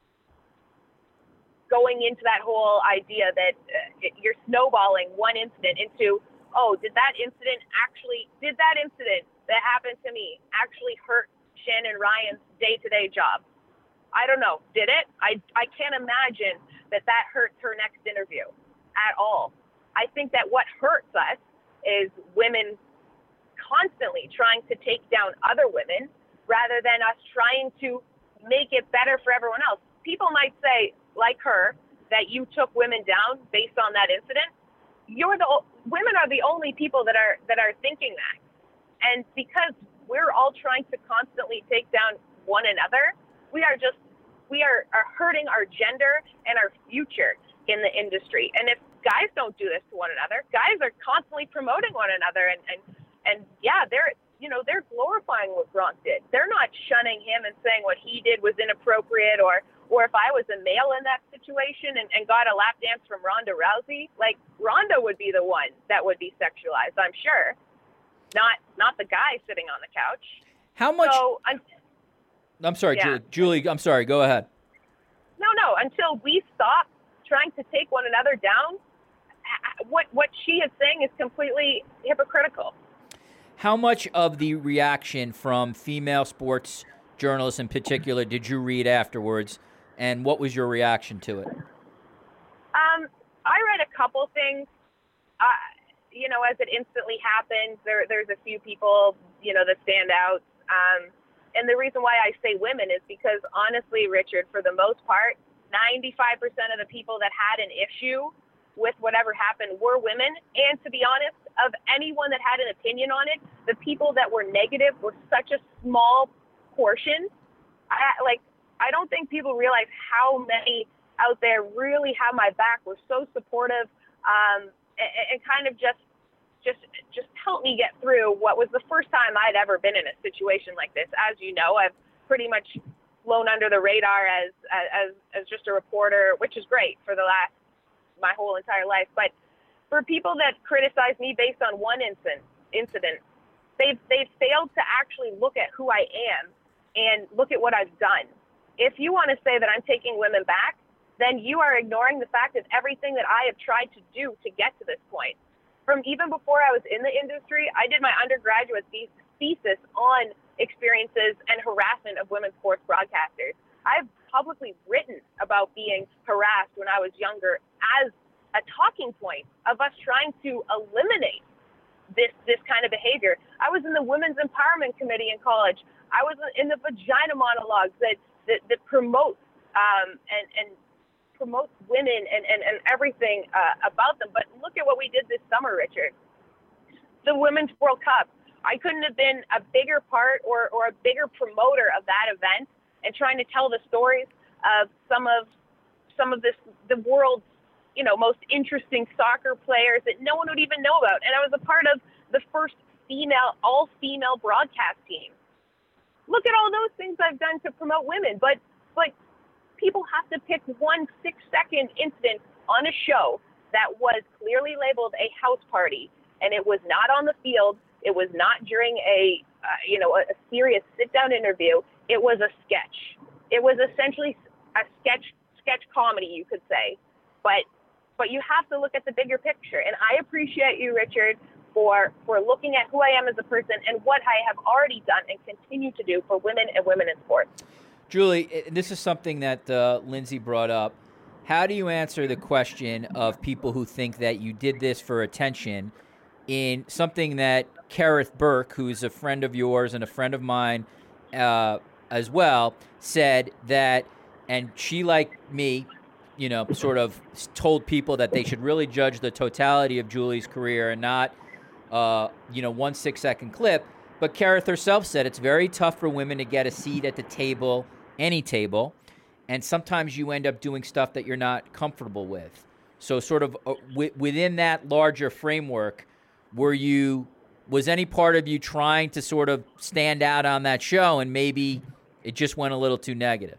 going into that whole idea that uh, you're snowballing one incident into, oh, did that incident actually, did that incident that happened to me actually hurt Shannon Ryan's day-to-day job? I don't know. Did it? I, I can't imagine that that hurts her next interview at all. I think that what hurts us is women constantly trying to take down other women rather than us trying to make it better for everyone else. People might say, like her, that you took women down based on that incident. You're the women are the only people that are that are thinking that. And because we're all trying to constantly take down one another, we are just, we are, are hurting our gender and our future in the industry. And if guys don't do this to one another, guys are constantly promoting one another. And, and, and yeah, they're, you know, they're glorifying what Gronk did. They're not shunning him and saying what he did was inappropriate, or, or if I was a male in that situation and, and got a lap dance from Ronda Rousey, like Ronda would be the one that would be sexualized, I'm sure. Not not the guy sitting on the couch. How much? So, un- I'm sorry, yeah. Julie, Julie. I'm sorry. Go ahead. No, no. Until we stop trying to take one another down, what what she is saying is completely hypocritical. How much of the reaction from female sports journalists in particular did you read afterwards, and what was your reaction to it? Um, I read a couple things. Uh, you know, as it instantly happened, there, there's a few people, you know, that stand out. Um, and the reason why I say women is because, honestly, Richard, for the most part, ninety-five percent of the people that had an issue with whatever happened were women. And to be honest, of anyone that had an opinion on it, the people that were negative were such a small portion. I, like, I don't think people realize how many out there really have my back, were so supportive, um, and, and kind of just, just, just help me get through what was the first time I'd ever been in a situation like this. As you know, I've pretty much flown under the radar as, as, as just a reporter, which is great for the last, my whole entire life. But for people that criticize me based on one instance, incident, they've, they've failed to actually look at who I am and look at what I've done. If you want to say that I'm taking women back, then you are ignoring the fact of everything that I have tried to do to get to this point. From even before I was in the industry, I did my undergraduate thesis on experiences and harassment of women's sports broadcasters. I've publicly written about being harassed when I was younger as a talking point of us trying to eliminate this this kind of behavior. I was in the Women's Empowerment Committee in college. I was in the vagina monologues that that, that promote um, and and promotes women and, and, and everything uh, about them. But look at what we did this summer, Richard. The Women's World Cup. I couldn't have been a bigger part or, or a bigger promoter of that event and trying to tell the stories of some of some of this the world's you know most interesting soccer players that no one would even know about. And I was a part of the first female all-female broadcast team. Look at all those things I've done to promote women, but but people have to pick one six-second incident on a show that was clearly labeled a house party, and it was not on the field. It was not during a, uh, you know, a, a serious sit-down interview. It was a sketch. It was essentially a sketch, sketch comedy, you could say. But, but you have to look at the bigger picture. And I appreciate you, Richard, for for looking at who I am as a person and what I have already done and continue to do for women and women in sports. Julie, this is something that uh, Lindsay brought up. How do you answer the question of people who think that you did this for attention in something that Kerith Burke, who's a friend of yours and a friend of mine uh, as well, said that, and she, like me, you know, sort of told people that they should really judge the totality of Julie's career and not, uh, you know, one six-second clip. But Kerith herself said it's very tough for women to get a seat at the table, any table, and sometimes you end up doing stuff that you're not comfortable with. So sort of uh, w- within that larger framework, were you, was any part of you trying to sort of stand out on that show and maybe it just went a little too negative?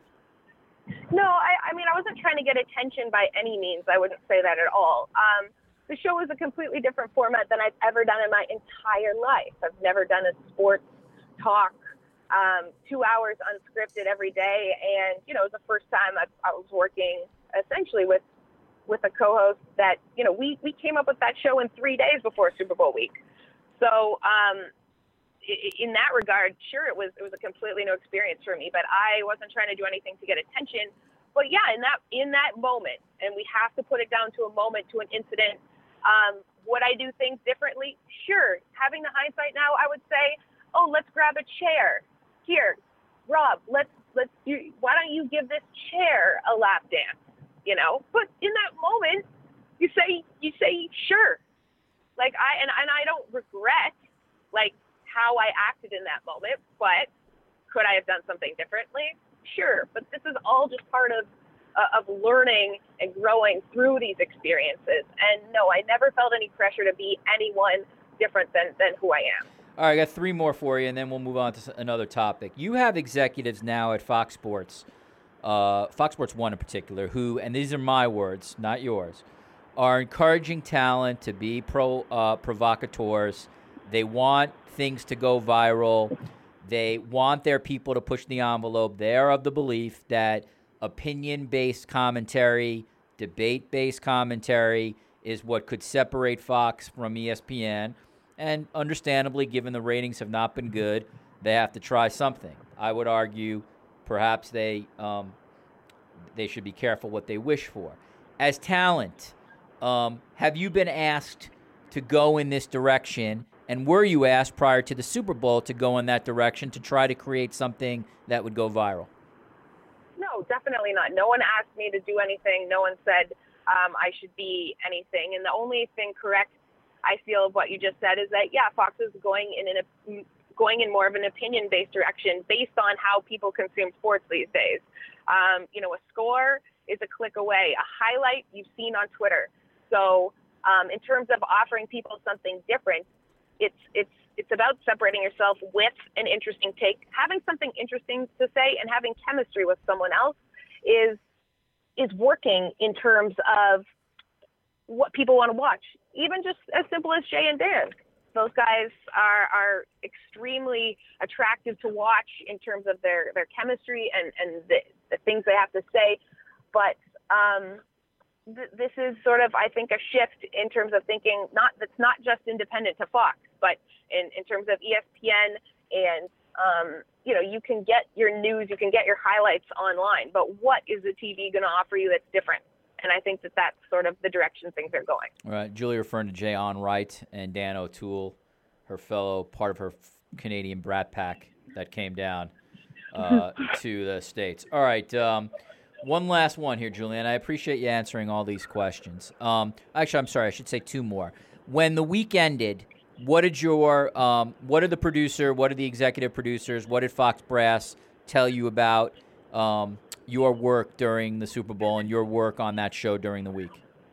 No, I, I mean, I wasn't trying to get attention by any means. I wouldn't say that at all. Um, the show was a completely different format than I've ever done in my entire life. I've never done a sports talk, um, two hours unscripted every day. And, you know, it was the first time I, I was working essentially with with a co-host that, you know, we, we came up with that show in three days before Super Bowl week. So um, in that regard, sure, it was it was a completely new experience for me, but I wasn't trying to do anything to get attention. But yeah, in that in that moment, and we have to put it down to a moment, to an incident, um, would I do things differently? Sure. Having the hindsight now, I would say, oh, let's grab a chair. Here, Rob, let's let's you, why don't you give this chair a lap dance? You know, but in that moment, you say, you say, sure. Like I, and, and I don't regret like how I acted in that moment, but could I have done something differently? Sure. But this is all just part of, uh, of learning and growing through these experiences. And no, I never felt any pressure to be anyone different than, than who I am. All right, I got three more for you, and then we'll move on to another topic. You have executives now at Fox Sports, Uh, Fox Sports one in particular, who, and these are my words, not yours, are encouraging talent to be pro uh, provocateurs. They want things to go viral. They want their people to push the envelope. They're of the belief that opinion-based commentary, debate-based commentary is what could separate Fox from E S P N. And understandably, given the ratings have not been good, they have to try something. I would argue perhaps they um, they should be careful what they wish for. As talent, um, have you been asked to go in this direction? And were you asked prior to the Super Bowl to go in that direction to try to create something that would go viral? No, definitely not. No one asked me to do anything. No one said um, I should be anything. And the only thing correct, I feel, of what you just said is that, yeah, Fox is going in an going in more of an opinion-based direction based on how people consume sports these days. Um, you know, a score is a click away. A highlight you've seen on Twitter. So um, in terms of offering people something different, it's it's it's about separating yourself with an interesting take. Having something interesting to say and having chemistry with someone else is is working in terms of what people want to watch. Even just as simple as Jay and Dan. those guys are are extremely attractive to watch in terms of their, their chemistry and, and the, the things they have to say. But um, th- this is sort of, I think, a shift in terms of thinking not that's not just independent to Fox, but in, in terms of E S P N and, um, you know, you can get your news, you can get your highlights online, but what is the T V going to offer you that's different? And I think that that's sort of the direction things are going. All right. Julie referring to Jay Onrait and Dan O'Toole, her fellow, part of her Canadian Brat Pack that came down uh, to the States. All right. Um, one last one here, Julianne. I appreciate you answering all these questions. Um, actually, I'm sorry. I should say two more. When the week ended, what did your, um, what did the producer, what did the executive producers, what did Fox Brass tell you about um, your work during the Super Bowl and your work on that show during the week?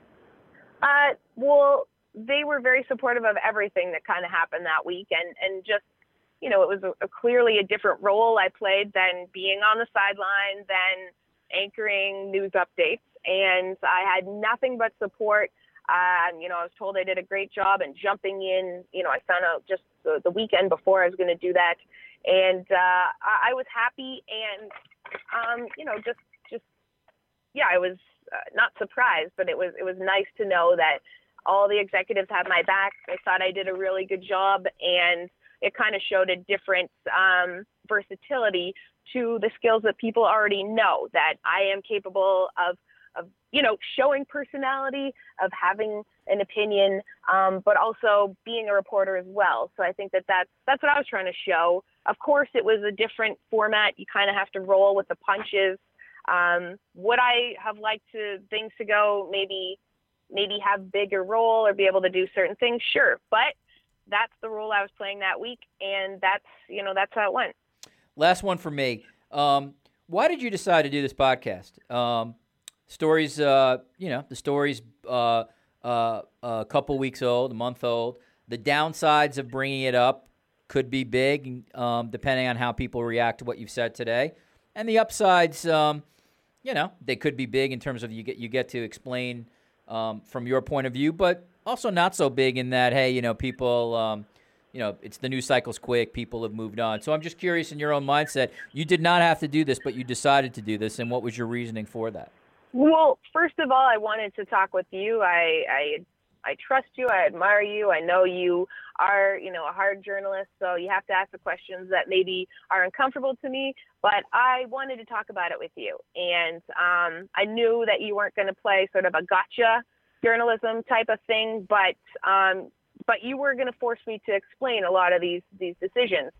Uh, well, they were very supportive of everything that kind of happened that week. And, and just, you know, it was a, a clearly a different role I played than being on the sideline, than anchoring news updates. And I had nothing but support. Um, you know, I was told I did a great job and jumping in. You know, I found out just the, the weekend before I was going to do that. And uh, I, I was happy and, um, you know, just, just, yeah, I was uh, not surprised, but it was, it was nice to know that all the executives had my back. They thought I did a really good job, and it kind of showed a different um, versatility to the skills that people already know, that I am capable of, of, you know, showing personality, of having an opinion, um, but also being a reporter as well. So I think that that's, that's what I was trying to show. Of course, it was a different format. You kind of have to roll with the punches. Um, would I have liked to things to go maybe, maybe have bigger role or be able to do certain things? Sure. But that's the role I was playing that week. And that's, you know, that's how it went. Last one for me. Um, why did you decide to do this podcast? Um, stories, uh, you know, the story's uh, uh, a couple weeks old, a month old. The downsides of bringing it up could be big, um, depending on how people react to what you've said today. And the upsides, um, you know, they could be big in terms of you get you get to explain um, from your point of view, but also not so big in that, hey, you know, people, um, you know, it's the news cycle's quick. People have moved on. So I'm just curious, in your own mindset, you did not have to do this, but you decided to do this, and what was your reasoning for that? Well, first of all, I wanted to talk with you. I, I I trust you. I admire you. I know you are, you know, a hard journalist, so you have to ask the questions that maybe are uncomfortable to me. But I wanted to talk about it with you, and um, I knew that you weren't going to play sort of a gotcha journalism type of thing, but um, but you were going to force me to explain a lot of these these decisions.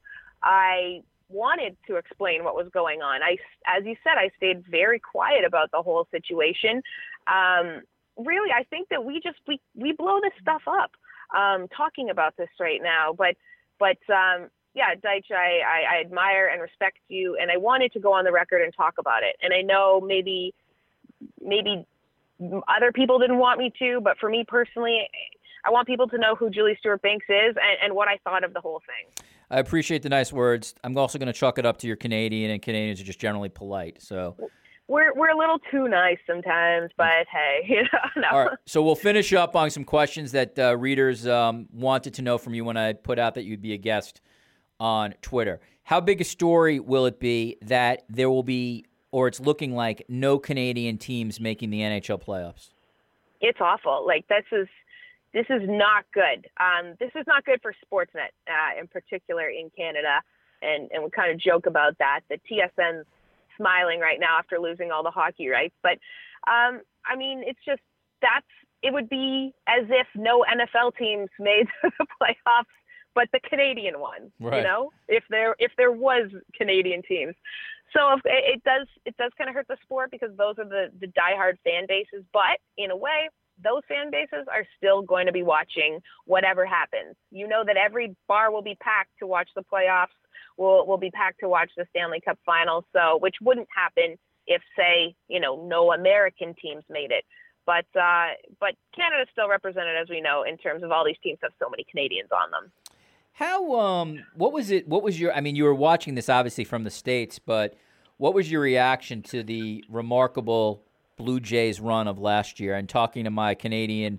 I wanted to explain what was going on. I, as you said, I stayed very quiet about the whole situation. Um, really, I think that we just, we, we blow this stuff up um, talking about this right now. But, but um, yeah, Deitch, I, I, I admire and respect you, and I wanted to go on the record and talk about it. And I know maybe, maybe other people didn't want me to, but for me personally, I want people to know who Julie Stewart-Binks is and, and what I thought of the whole thing. I appreciate the nice words. I'm also going to chalk it up to your Canadian, and Canadians are just generally polite. So we're we're a little too nice sometimes, but hey, you know. No. All right, so we'll finish up on some questions that uh, readers um, wanted to know from you when I put out that you'd be a guest on Twitter. How big a story will it be that there will be, or it's looking like, no Canadian teams making the N H L playoffs? It's awful. Like, this is. This is not good. Um, this is not good for Sportsnet, uh, in particular in Canada. And, and we kind of joke about that. The T S N's smiling right now after losing all the hockey rights. But, um, I mean, it's just, that's, it would be as if no N F L teams made the playoffs, but the Canadian ones, right. You know, if there, if there was Canadian teams. So if, it does, it does kind of hurt the sport because those are the, the diehard fan bases. But in a way, those fan bases are still going to be watching whatever happens. You know that every bar will be packed to watch the playoffs, will will be packed to watch the Stanley Cup Finals, so which wouldn't happen if, say, you know, no American teams made it. But uh, but Canada's still represented, as we know, in terms of all these teams have so many Canadians on them. How um what was it? What was your? I mean, you were watching this obviously from the States, but what was your reaction to the remarkable Blue Jays run of last year? And talking to my Canadian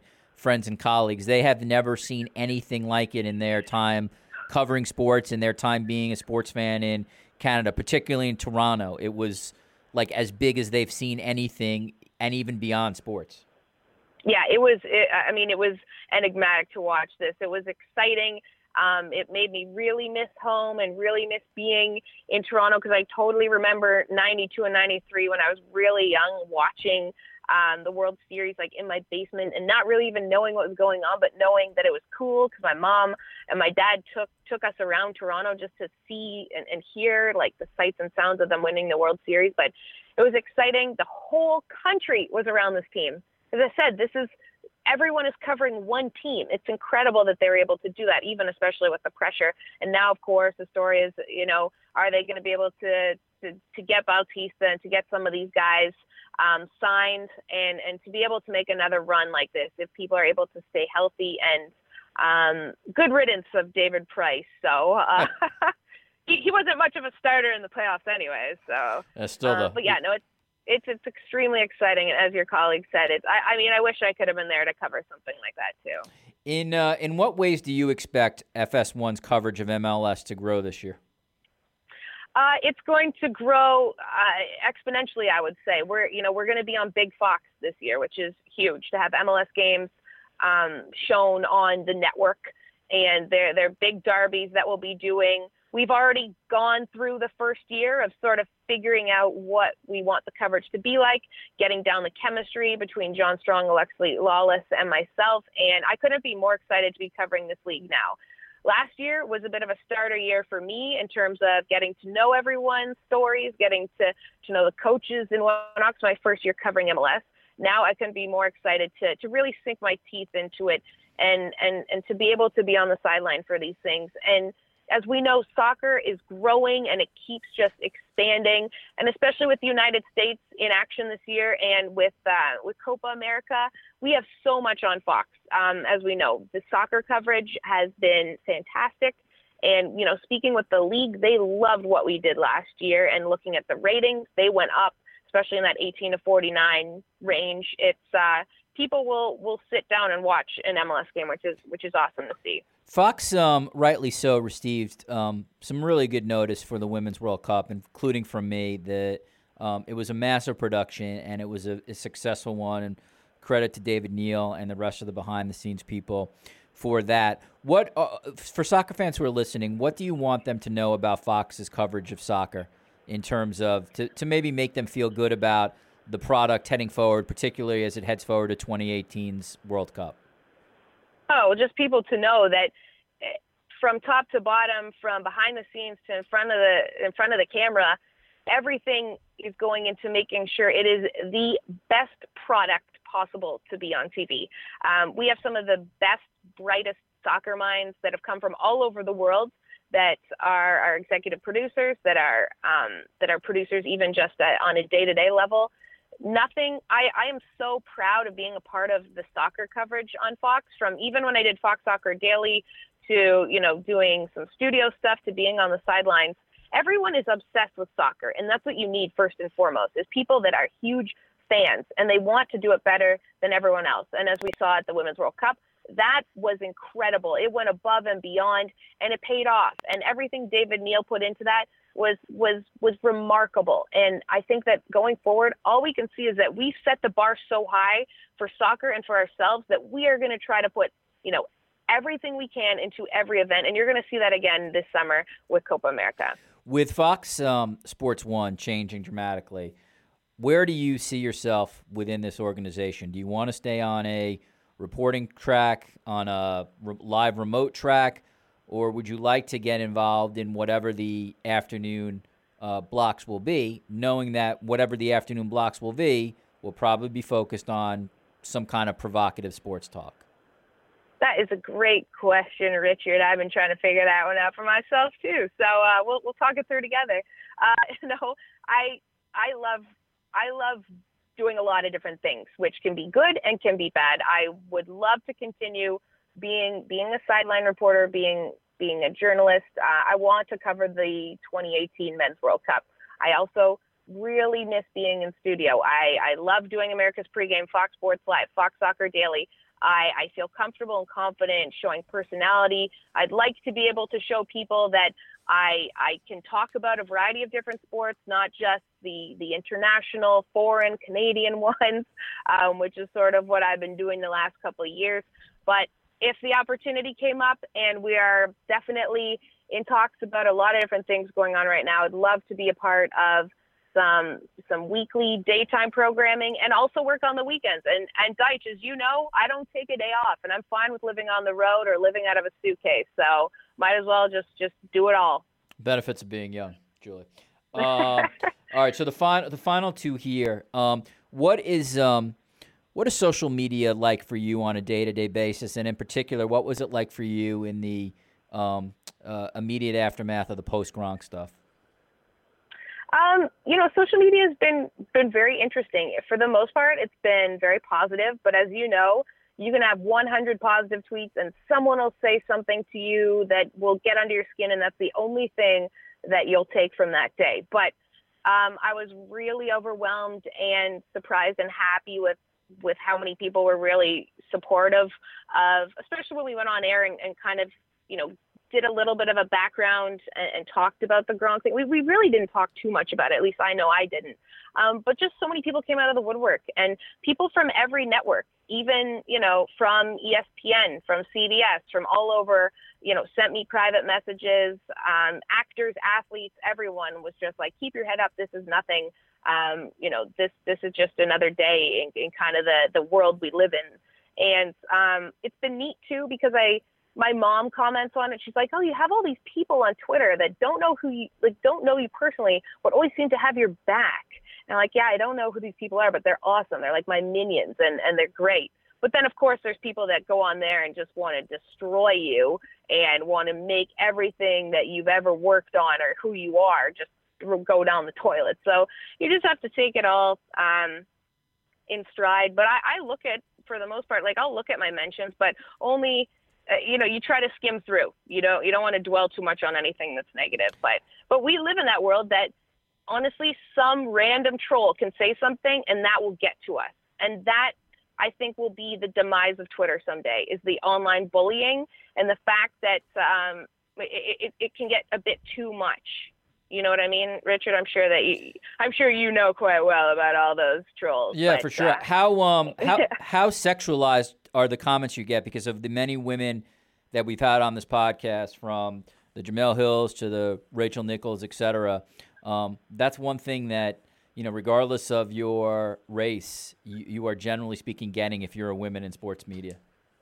friends and colleagues. They have never seen anything like it in their time covering sports and their time being a sports fan in Canada, particularly in Toronto. It was like as big as they've seen anything, and even beyond sports. Yeah, it was, it, I mean, it was enigmatic to watch this. It was exciting. Um, it made me really miss home and really miss being in Toronto, because I totally remember ninety-two and ninety-three when I was really young, watching um, the World Series like in my basement and not really even knowing what was going on, but knowing that it was cool because my mom and my dad took took us around Toronto just to see and, and hear like the sights and sounds of them winning the World Series. But it was exciting. The whole country was around this team. As I said, this is everyone is covering one team. It's incredible that they were able to do that, even especially with the pressure. And now, of course, the story is, you know, are they going to be able to, to, to get Bautista and to get some of these guys um, signed and, and to be able to make another run like this if people are able to stay healthy, and um, good riddance of David Price. So uh, he, he wasn't much of a starter in the playoffs anyway. So, uh, still uh, though. but yeah, no, it's, It's it's extremely exciting, and as your colleague said, it's. I, I mean, I wish I could have been there to cover something like that too. In uh, in what ways do you expect F S one's coverage of M L S to grow this year? Uh, it's going to grow uh, exponentially, I would say. We're you know we're going to be on Big Fox this year, which is huge to have M L S games um, shown on the network, and they're they're big derbies that we'll be doing. We've already gone through the first year of sort of figuring out what we want the coverage to be like, getting down the chemistry between John Strong, Alexi Lawless, and myself. And I couldn't be more excited to be covering this league now. Last year was a bit of a starter year for me in terms of getting to know everyone's stories, getting to, to know the coaches and whatnot. It's my first year covering M L S. Now I couldn't be more excited to, to really sink my teeth into it and, and, and to be able to be on the sideline for these things. And as we know, soccer is growing and it keeps just expanding, and especially with the United States in action this year and with uh, with Copa America, we have so much on Fox. Um, as we know, the soccer coverage has been fantastic. And, you know, speaking with the league, they loved what we did last year, and looking at the ratings, they went up, especially in that eighteen to forty-nine range. It's uh, people will will sit down and watch an M L S game, which is which is awesome to see. Fox, um, rightly so, received um, some really good notice for the Women's World Cup, including from me, that um, it was a massive production and it was a, a successful one. And credit to David Neal and the rest of the behind-the-scenes people for that. What uh, for soccer fans who are listening, what do you want them to know about Fox's coverage of soccer in terms of to, to maybe make them feel good about the product heading forward, particularly as it heads forward to twenty eighteen's World Cup? Oh, just people to know that from top to bottom, from behind the scenes to in front of the in front of the camera, everything is going into making sure it is the best product possible to be on T V. Um, we have some of the best, brightest soccer minds that have come from all over the world that are our executive producers, that are um, that are producers even just uh, on a day-to-day level. Nothing. I, I am so proud of being a part of the soccer coverage on Fox, from even when I did Fox Soccer Daily to, you know, doing some studio stuff to being on the sidelines. Everyone is obsessed with soccer, and that's what you need first and foremost, is people that are huge fans and they want to do it better than everyone else. And as we saw at the Women's World Cup, that was incredible. It went above and beyond, and it paid off. And everything David Neal put into that was was was remarkable. And I think that going forward, all we can see is that we set the bar so high for soccer and for ourselves that we are going to try to put, you know, everything we can into every event. And you're going to see that again this summer with Copa America. With Fox um, Sports one changing dramatically, where do you see yourself within this organization? Do you want to stay on a reporting track, on a re- live remote track, or would you like to get involved in whatever the afternoon uh, blocks will be, knowing that whatever the afternoon blocks will be will probably be focused on some kind of provocative sports talk? That is a great question, Richard. I've been trying to figure that one out for myself too. So uh, we'll we'll talk it through together. Uh, you know, I I love I love doing a lot of different things, which can be good and can be bad. I would love to continue being being a sideline reporter, being being a journalist. Uh, I want to cover the twenty eighteen Men's World Cup. I also really miss being in studio. I, I love doing America's Pregame, Fox Sports Live, Fox Soccer Daily. I, I feel comfortable and confident showing personality. I'd like to be able to show people that I I can talk about a variety of different sports, not just the the international, foreign, Canadian ones, um, which is sort of what I've been doing the last couple of years. But if the opportunity came up, and we are definitely in talks about a lot of different things going on right now, I'd love to be a part of some some weekly daytime programming and also work on the weekends. And and Deitch, as you know, I don't take a day off, and I'm fine with living on the road or living out of a suitcase. So might as well just just do it all. Benefits of being young, Julie. Um, all right, so the final the final two here. Um, what is um, what is social media like for you on a day to day basis, and in particular, what was it like for you in the um, uh, immediate aftermath of the post Gronk stuff? Um, you know, social media has been been very interesting. For the most part, it's been very positive. But as you know, you can have one hundred positive tweets and someone will say something to you that will get under your skin, and that's the only thing that you'll take from that day. But um, I was really overwhelmed and surprised and happy with, with how many people were really supportive of, especially when we went on air and, and kind of, you know, did a little bit of a background and, and talked about the Gronk thing. We, we really didn't talk too much about it. At least I know I didn't. Um, but just so many people came out of the woodwork, and people from every network, even, you know, from E S P N, from C B S, from all over, you know, sent me private messages, um, actors, athletes, everyone was just like, keep your head up. This is nothing. Um, you know, this, this is just another day in, in kind of the, the world we live in. And um, it's been neat too, because I, my mom comments on it. She's like, oh, you have all these people on Twitter that don't know who you, like, don't know you personally, but always seem to have your back. And I'm like, yeah, I don't know who these people are, but they're awesome. They're like my minions, and, and they're great. But then, of course, there's people that go on there and just want to destroy you and want to make everything that you've ever worked on or who you are just go down the toilet. So you just have to take it all um, in stride. But I, I look at, for the most part, like I'll look at my mentions, but only – Uh, you know, you try to skim through. You don't, you don't want to dwell too much on anything that's negative. But, but we live in that world that, honestly, some random troll can say something and that will get to us. And that, I think, will be the demise of Twitter someday, is the online bullying and the fact that um, it, it, it can get a bit too much. You know what I mean, Richard? I'm sure that you, I'm sure you know quite well about all those trolls. Yeah, but, for sure. Uh, how um how how sexualized are the comments you get because of the many women that we've had on this podcast, from the Jemele Hills to the Rachel Nichols, et cetera? Um, that's one thing that, you know, regardless of your race, you, you are generally speaking getting if you're a woman in sports media.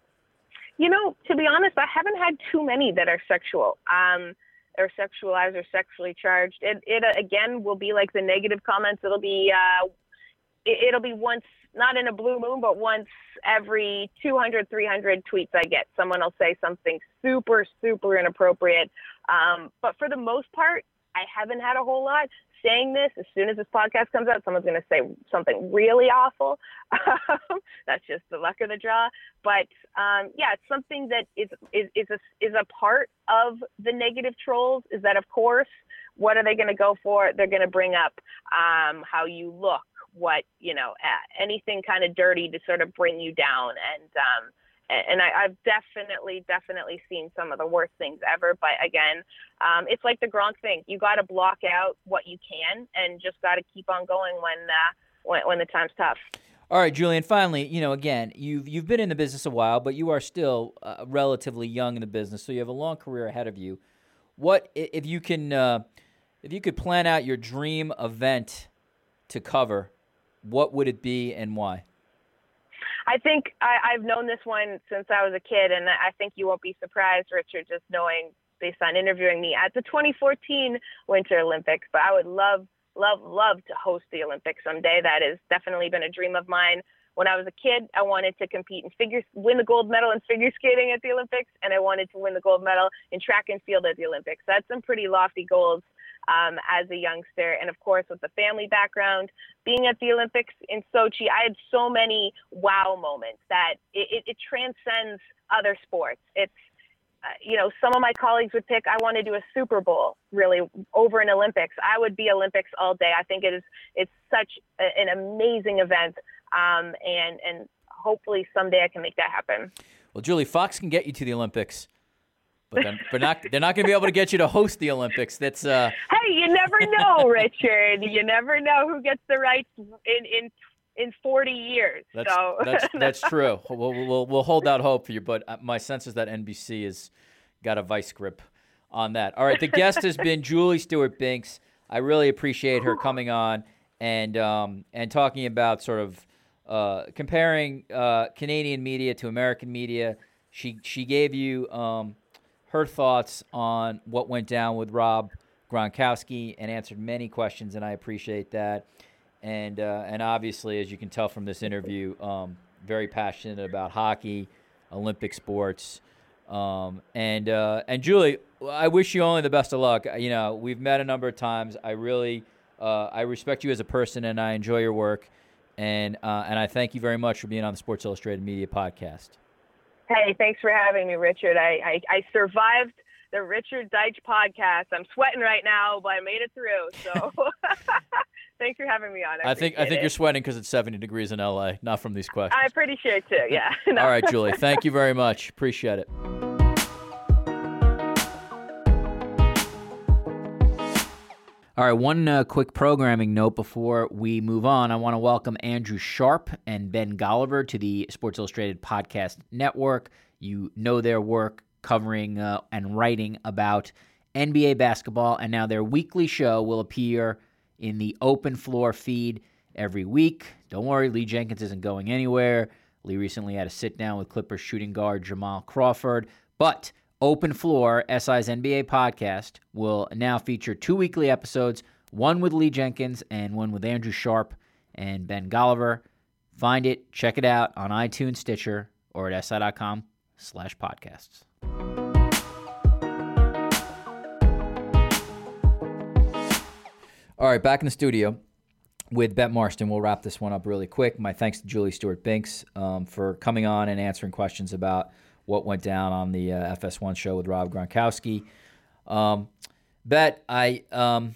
You know, to be honest, I haven't had too many that are sexual. Um, or sexualized or sexually charged. It, it uh, again, will be like the negative comments. It'll be, uh, it, it'll be once, not in a blue moon, but once every two hundred, three hundred tweets I get, someone will say something super, super inappropriate. Um, but for the most part, I haven't had a whole lot. Saying this, as soon as this podcast comes out, someone's going to say something really awful. That's just the luck of the draw. But um, yeah, it's something that is is is a, is a part of the negative trolls. Is that, of course, what are they going to go for? They're going to bring up um, how you look, what, you know, uh, anything kind of dirty to sort of bring you down. And um, And I, I've definitely, definitely seen some of the worst things ever. But again, um, it's like the Gronk thing. You got to block out what you can and just got to keep on going when, uh, when when the time's tough. All right, Julian, finally, you know, again, you've you've been in the business a while, but you are still uh, relatively young in the business, so you have a long career ahead of you. What if you can uh, if you could plan out your dream event to cover, what would it be and why? I think I, I've known this one since I was a kid, and I think you won't be surprised, Richard, just knowing based on interviewing me at the twenty fourteen Winter Olympics. But I would love, love, love to host the Olympics someday. That has definitely been a dream of mine. When I was a kid, I wanted to compete in figure, win the gold medal in figure skating at the Olympics, and I wanted to win the gold medal in track and field at the Olympics. That's some pretty lofty goals um, as a youngster. And of course, with the family background, being at the Olympics in Sochi, I had so many wow moments that it, it, it transcends other sports. It's, uh, you know, some of my colleagues would pick, I want to do a Super Bowl really over an Olympics. I would be Olympics all day. I think it is, it's such a, an amazing event. Um, and, and hopefully someday I can make that happen. Well, Julie, Fox can get you to the Olympics, but then but not they're not going to be able to get you to host the Olympics. That's uh. Hey, you never know, Richard. You never know who gets the rights in in in forty years. That's so. that's that's true. We'll, we'll we'll hold out hope for you, but my sense is that N B C has got a vice grip on that. All right, the guest has been Julie Stewart-Binks. I really appreciate her coming on and um and talking about sort of uh, comparing uh, Canadian media to American media. She she gave you um, her thoughts on what went down with Rob Gronkowski and answered many questions, and I appreciate that. And uh, and obviously, as you can tell from this interview, um, very passionate about hockey, Olympic sports. Um, and uh, and Julie, I wish you only the best of luck. You know, we've met a number of times. I really uh, I respect you as a person, and I enjoy your work. And uh, and I thank you very much for being on the Sports Illustrated Media Podcast. Hey, thanks for having me, Richard. I, I, I survived the Richard Deitsch podcast. I'm sweating right now, but I made it through. So thanks for having me on. I, I think I think it. you're sweating because it's seventy degrees in L A, not from these questions. I'm pretty sure too. Yeah. No. All right, Julie. Thank you very much. Appreciate it. All right, one uh, quick programming note before we move on. I want to welcome Andrew Sharp and Ben Golliver to the Sports Illustrated Podcast Network. You know their work covering uh, and writing about N B A basketball, and now their weekly show will appear in the Open Floor feed every week. Don't worry, Lee Jenkins isn't going anywhere. Lee recently had a sit-down with Clippers shooting guard Jamal Crawford, but Open Floor, S I's N B A podcast, will now feature two weekly episodes, one with Lee Jenkins and one with Andrew Sharp and Ben Golliver. Find it, check it out on iTunes, Stitcher, or at si.com slash podcasts. All right, back in the studio with Bette Marston. We'll wrap this one up really quick. My thanks to Julie Stewart-Binks um, for coming on and answering questions about what went down on the uh, F S one show with Rob Gronkowski. Um, Bet, I, um,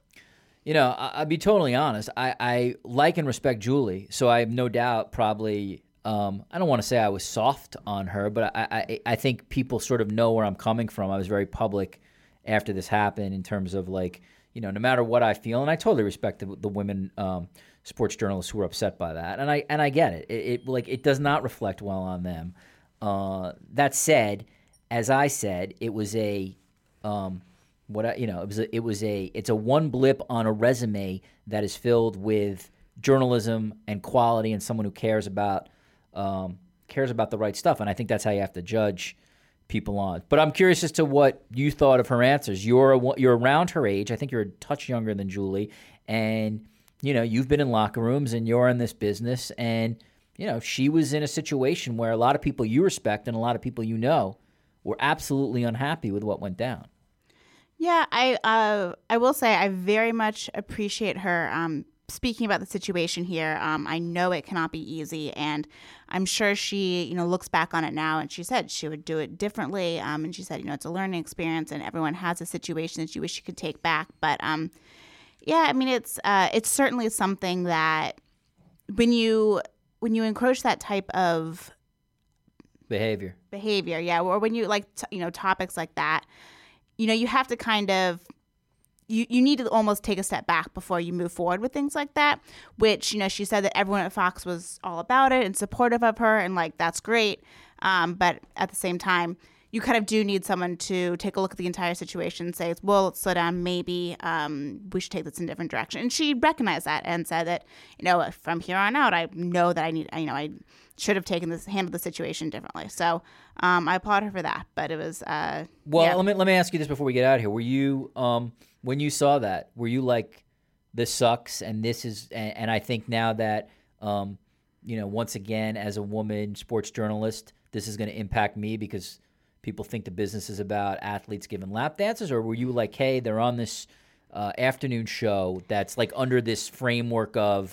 you know, I, I'll be totally honest. I, I like and respect Julie, so I have no doubt probably, um, I don't want to say I was soft on her, but I, I, I think people sort of know where I'm coming from. I was very public after this happened in terms of like, you know, no matter what I feel, and I totally respect the, the women um, sports journalists who were upset by that, and I and I get it. It, it like it does not reflect well on them. Uh, that said, as I said, it was a, um, what I, you know, it was a, it was a, it's a one blip on a resume that is filled with journalism and quality and someone who cares about, um, cares about the right stuff. And I think that's how you have to judge people on. But I'm curious as to what you thought of her answers. You're a, you're around her age. I think you're a touch younger than Julie, and you know you've been in locker rooms and you're in this business and. You know, she was in a situation where a lot of people you respect and a lot of people you know were absolutely unhappy with what went down. Yeah, I uh, I will say I very much appreciate her um, speaking about the situation here. Um, I know it cannot be easy, and I'm sure she, you know, looks back on it now, and she said she would do it differently. Um, and she said, you know, it's a learning experience, and everyone has a situation that she wish she could take back. But um, yeah, I mean, it's uh, it's certainly something that when you when you encroach that type of behavior, behavior, yeah, or when you like, t- you know, topics like that, you know, you have to kind of, you, you need to almost take a step back before you move forward with things like that, which, you know, she said that everyone at Fox was all about it and supportive of her, and like, that's great. Um, but at the same time, you kind of do need someone to take a look at the entire situation and say, well, let's slow down. Maybe um, we should take this in a different direction. And she recognized that and said that, you know, from here on out, I know that I need, you know, I should have taken this, handled the situation differently. So um, I applaud her for that. But it was, uh, well, yeah. let me let me ask you this before we get out of here. Were you, um, when you saw that, were you like, this sucks, and this is, and, and I think now that, um, you know, once again, as a woman sports journalist, this is going to impact me because people think the business is about athletes giving lap dances? Or were you like, hey, they're on this uh, afternoon show that's like under this framework of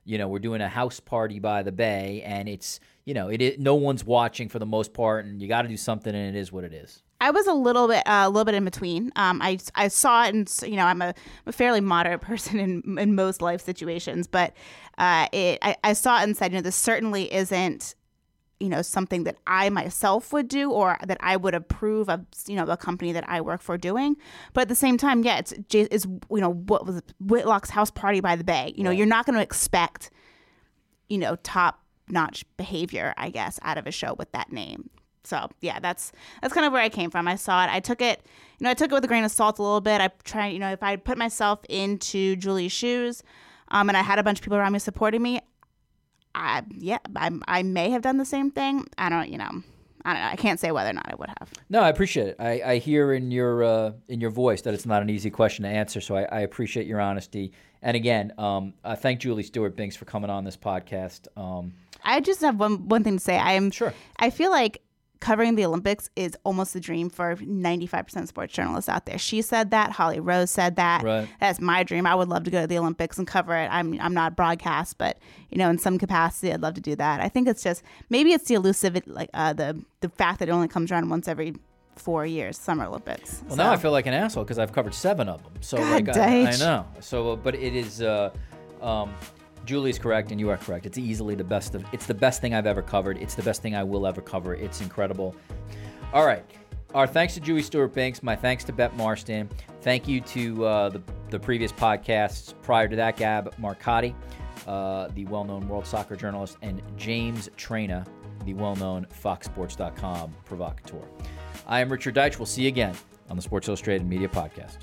you know, we're doing a house party by the bay, and it's, you know, it, it no one's watching for the most part, and you got to do something, and it is what it is. I was a little bit, uh, a little bit in between. Um, I, I saw it, and you know, I'm a, a fairly moderate person in in most life situations, but uh, it, I, I saw it and said, you know, this certainly isn't, you know, something that I myself would do or that I would approve of, you know, a company that I work for doing. But at the same time, yeah, it's, it's you know, what was it? Whitlock's House Party by the Bay. You know, Right. You're not going to expect, you know, top-notch behavior, I guess, out of a show with that name. So yeah, that's that's kind of where I came from. I saw it. I took it, you know, I took it with a grain of salt a little bit. I tried, you know, if I put myself into Julie's shoes, um, and I had a bunch of people around me supporting me, I yeah, I I may have done the same thing. I don't, you know, I don't know. I can't say whether or not I would have. No, I appreciate it. I, I hear in your uh, in your voice that it's not an easy question to answer, so I, I appreciate your honesty. And again, um, I thank Julie Stewart-Binks for coming on this podcast. Um, I just have one one thing to say. I am Sure. I feel like covering the Olympics is almost a dream for ninety-five percent of sports journalists out there. She said that. Holly Rose said that. Right. That's my dream. I would love to go to the Olympics and cover it. I'm I'm not broadcast, but you know, in some capacity, I'd love to do that. I think it's just maybe it's the elusive, like uh, the the fact that it only comes around once every four years, Summer Olympics. well, So- now I feel like an asshole because I've covered seven of them. So God, like I, I Deitch. know. So, uh, but it is. Uh, um, Julie's correct, and you are correct. It's easily the best of. It's the best thing I've ever covered. It's the best thing I will ever cover. It's incredible. All right. Our thanks to Julie Stewart-Binks. My thanks to Bette Marston. Thank you to uh, the, the previous podcasts prior to that, Gab Marcotti, uh, the well-known world soccer journalist, and James Traina, the well-known Fox Sports dot com provocateur. I am Richard Deitch. We'll see you again on the Sports Illustrated Media Podcast.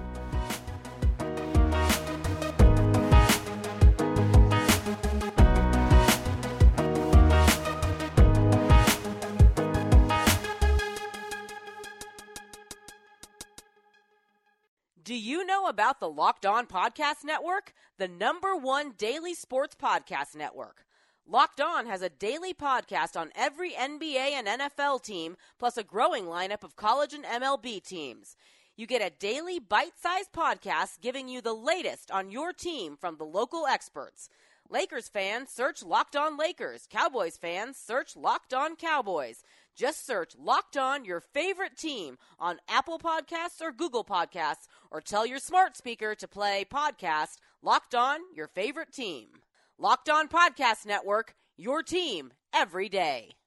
Do you know about the Locked On Podcast Network? The number one daily sports podcast network. Locked On has a daily podcast on every N B A and N F L team, plus a growing lineup of college and M L B teams. You get a daily bite-sized podcast giving you the latest on your team from the local experts. Lakers fans, search Locked On Lakers. Cowboys fans, search Locked On Cowboys. Just search Locked On your favorite team on Apple Podcasts or Google Podcasts, or tell your smart speaker to play podcast Locked On your favorite team. Locked On Podcast Network, your team every day.